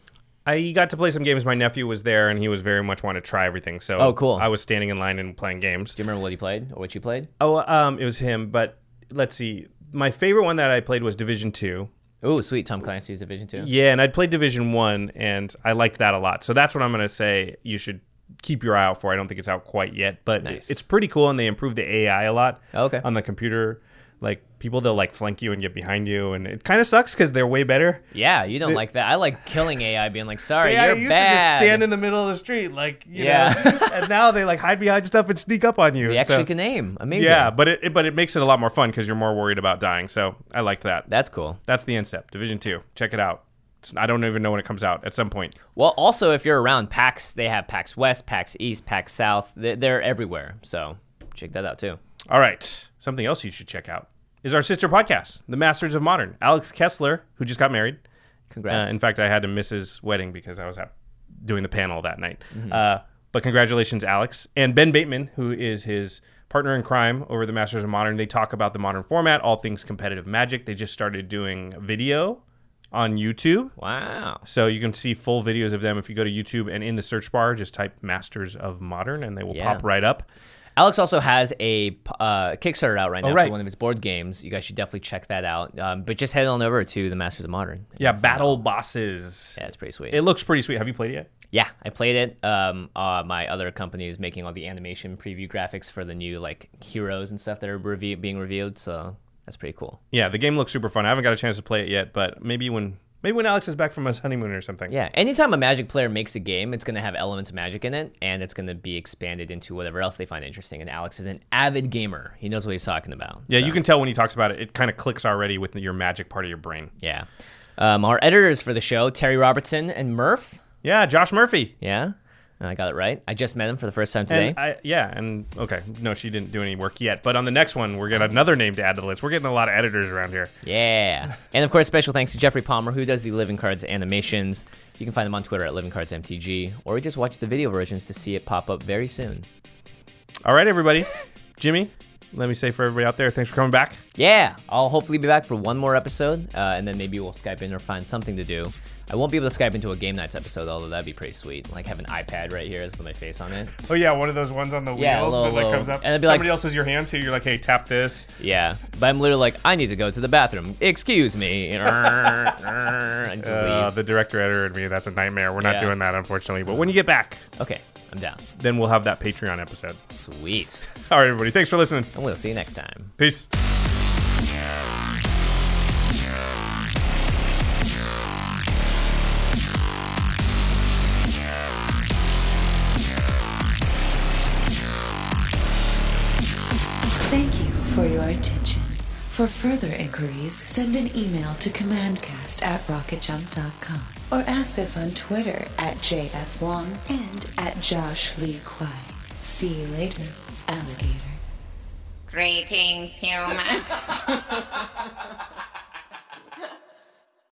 I got to play some games. My nephew was there, and he was very much wanting to try everything. So Oh, cool. I was standing in line and playing games. Do you remember what he played or what you played? Oh, um, it was him. But let's see. My favorite one that I played was Division Two. Oh, sweet. Tom Clancy's Division two. Yeah, and I'd played Division One, and I liked that a lot. So that's what I'm going to say you should keep your eye out for. I don't think it's out quite yet, but Nice. it's pretty cool, and they improved the A I a lot Oh, okay. on the computer. Like, people, they'll, like, flank you and get behind you, and it kind of sucks because they're way better. Yeah, you don't like that. I like killing A I, being like, "Sorry, Yeah, you're used bad." to just stand in the middle of the street, like, you Yeah. know. And now they, like, hide behind stuff and sneak up on you. We actually so, can aim. Amazing. yeah, but it, it but it makes it a lot more fun because you're more worried about dying. So I liked that. That's cool. That's the Incept, Division Two. Check it out. It's, I don't even know when it comes out. At some point. Well, also, if you're around PAX, they have PAX West, PAX East, PAX South. They're, they're everywhere. So check that out, too. All right. Something else you should check out is our sister podcast, The Masters of Modern. Alex Kessler, who just got married. Congrats. Uh, in fact, I had to miss his wedding because I was at, doing the panel that night. Mm-hmm. Uh, but congratulations, Alex. And Ben Bateman, who is his partner in crime over The Masters of Modern. They talk about the modern format, all things competitive Magic. They just started doing video on YouTube. Wow. So you can see full videos of them if you go to YouTube, and in the search bar, just type Masters of Modern, and they will Yeah. pop right up. Alex also has a uh, Kickstarter out right now Oh, right. for one of his board games. You guys should definitely check that out. Um, but just head on over to the Masters of Modern. Yeah, Battle Bosses. Yeah, it's pretty sweet. It looks pretty sweet. Have you played it yet? Yeah, I played it. Um, uh, my other company is making all the animation preview graphics for the new like heroes and stuff that are reve- being revealed. So that's pretty cool. Yeah, the game looks super fun. I haven't got a chance to play it yet, but maybe when maybe when Alex is back from his honeymoon or something. Yeah, anytime a Magic player makes a game, it's going to have elements of Magic in it, and it's going to be expanded into whatever else they find interesting. And Alex is an avid gamer. He knows what he's talking about. Yeah, So, you can tell when he talks about it. It kind of clicks already with your Magic part of your brain. Yeah. Um, our editors for the show, Terry Robertson and Murph. Yeah, Josh Murphy. Yeah, I got it right. I just met him for the first time today. And I, yeah, and okay, no, she didn't do any work yet. But on the next one, we're getting another name to add to the list. We're getting a lot of editors around here. Yeah. And of course, special thanks to Jeffrey Palmer, who does the Living Cards animations. You can find him on Twitter at Living Cards M T G, or just watch the video versions to see it pop up very soon. All right, everybody. Jimmy, let me say for everybody out there, thanks for coming back. Yeah, I'll hopefully be back for one more episode, uh, and then maybe we'll Skype in or find something to do. I won't be able to Skype into a Game Nights episode, although that'd be pretty sweet. Like have an iPad right here with my face on it. Oh yeah, one of those ones on the Yeah, wheels little- that like little- comes up. and it'd be Somebody like- else has your hand, so you're like, hey, tap this. Yeah, but I'm literally like, I need to go to the bathroom. Excuse me. And just Uh, leave. the director editor and me, that's a nightmare. We're not Yeah. doing that, unfortunately. But when you get back, Okay, I'm down. then we'll have that Patreon episode. Sweet. All right, everybody. Thanks for listening. And we'll see you next time. Peace. Thank you for your attention. For further inquiries, send an email to commandcast at rocket jump dot com or ask us on Twitter at J F Wong and at Josh Lee Kwai. See you later, alligator. Greetings, humans.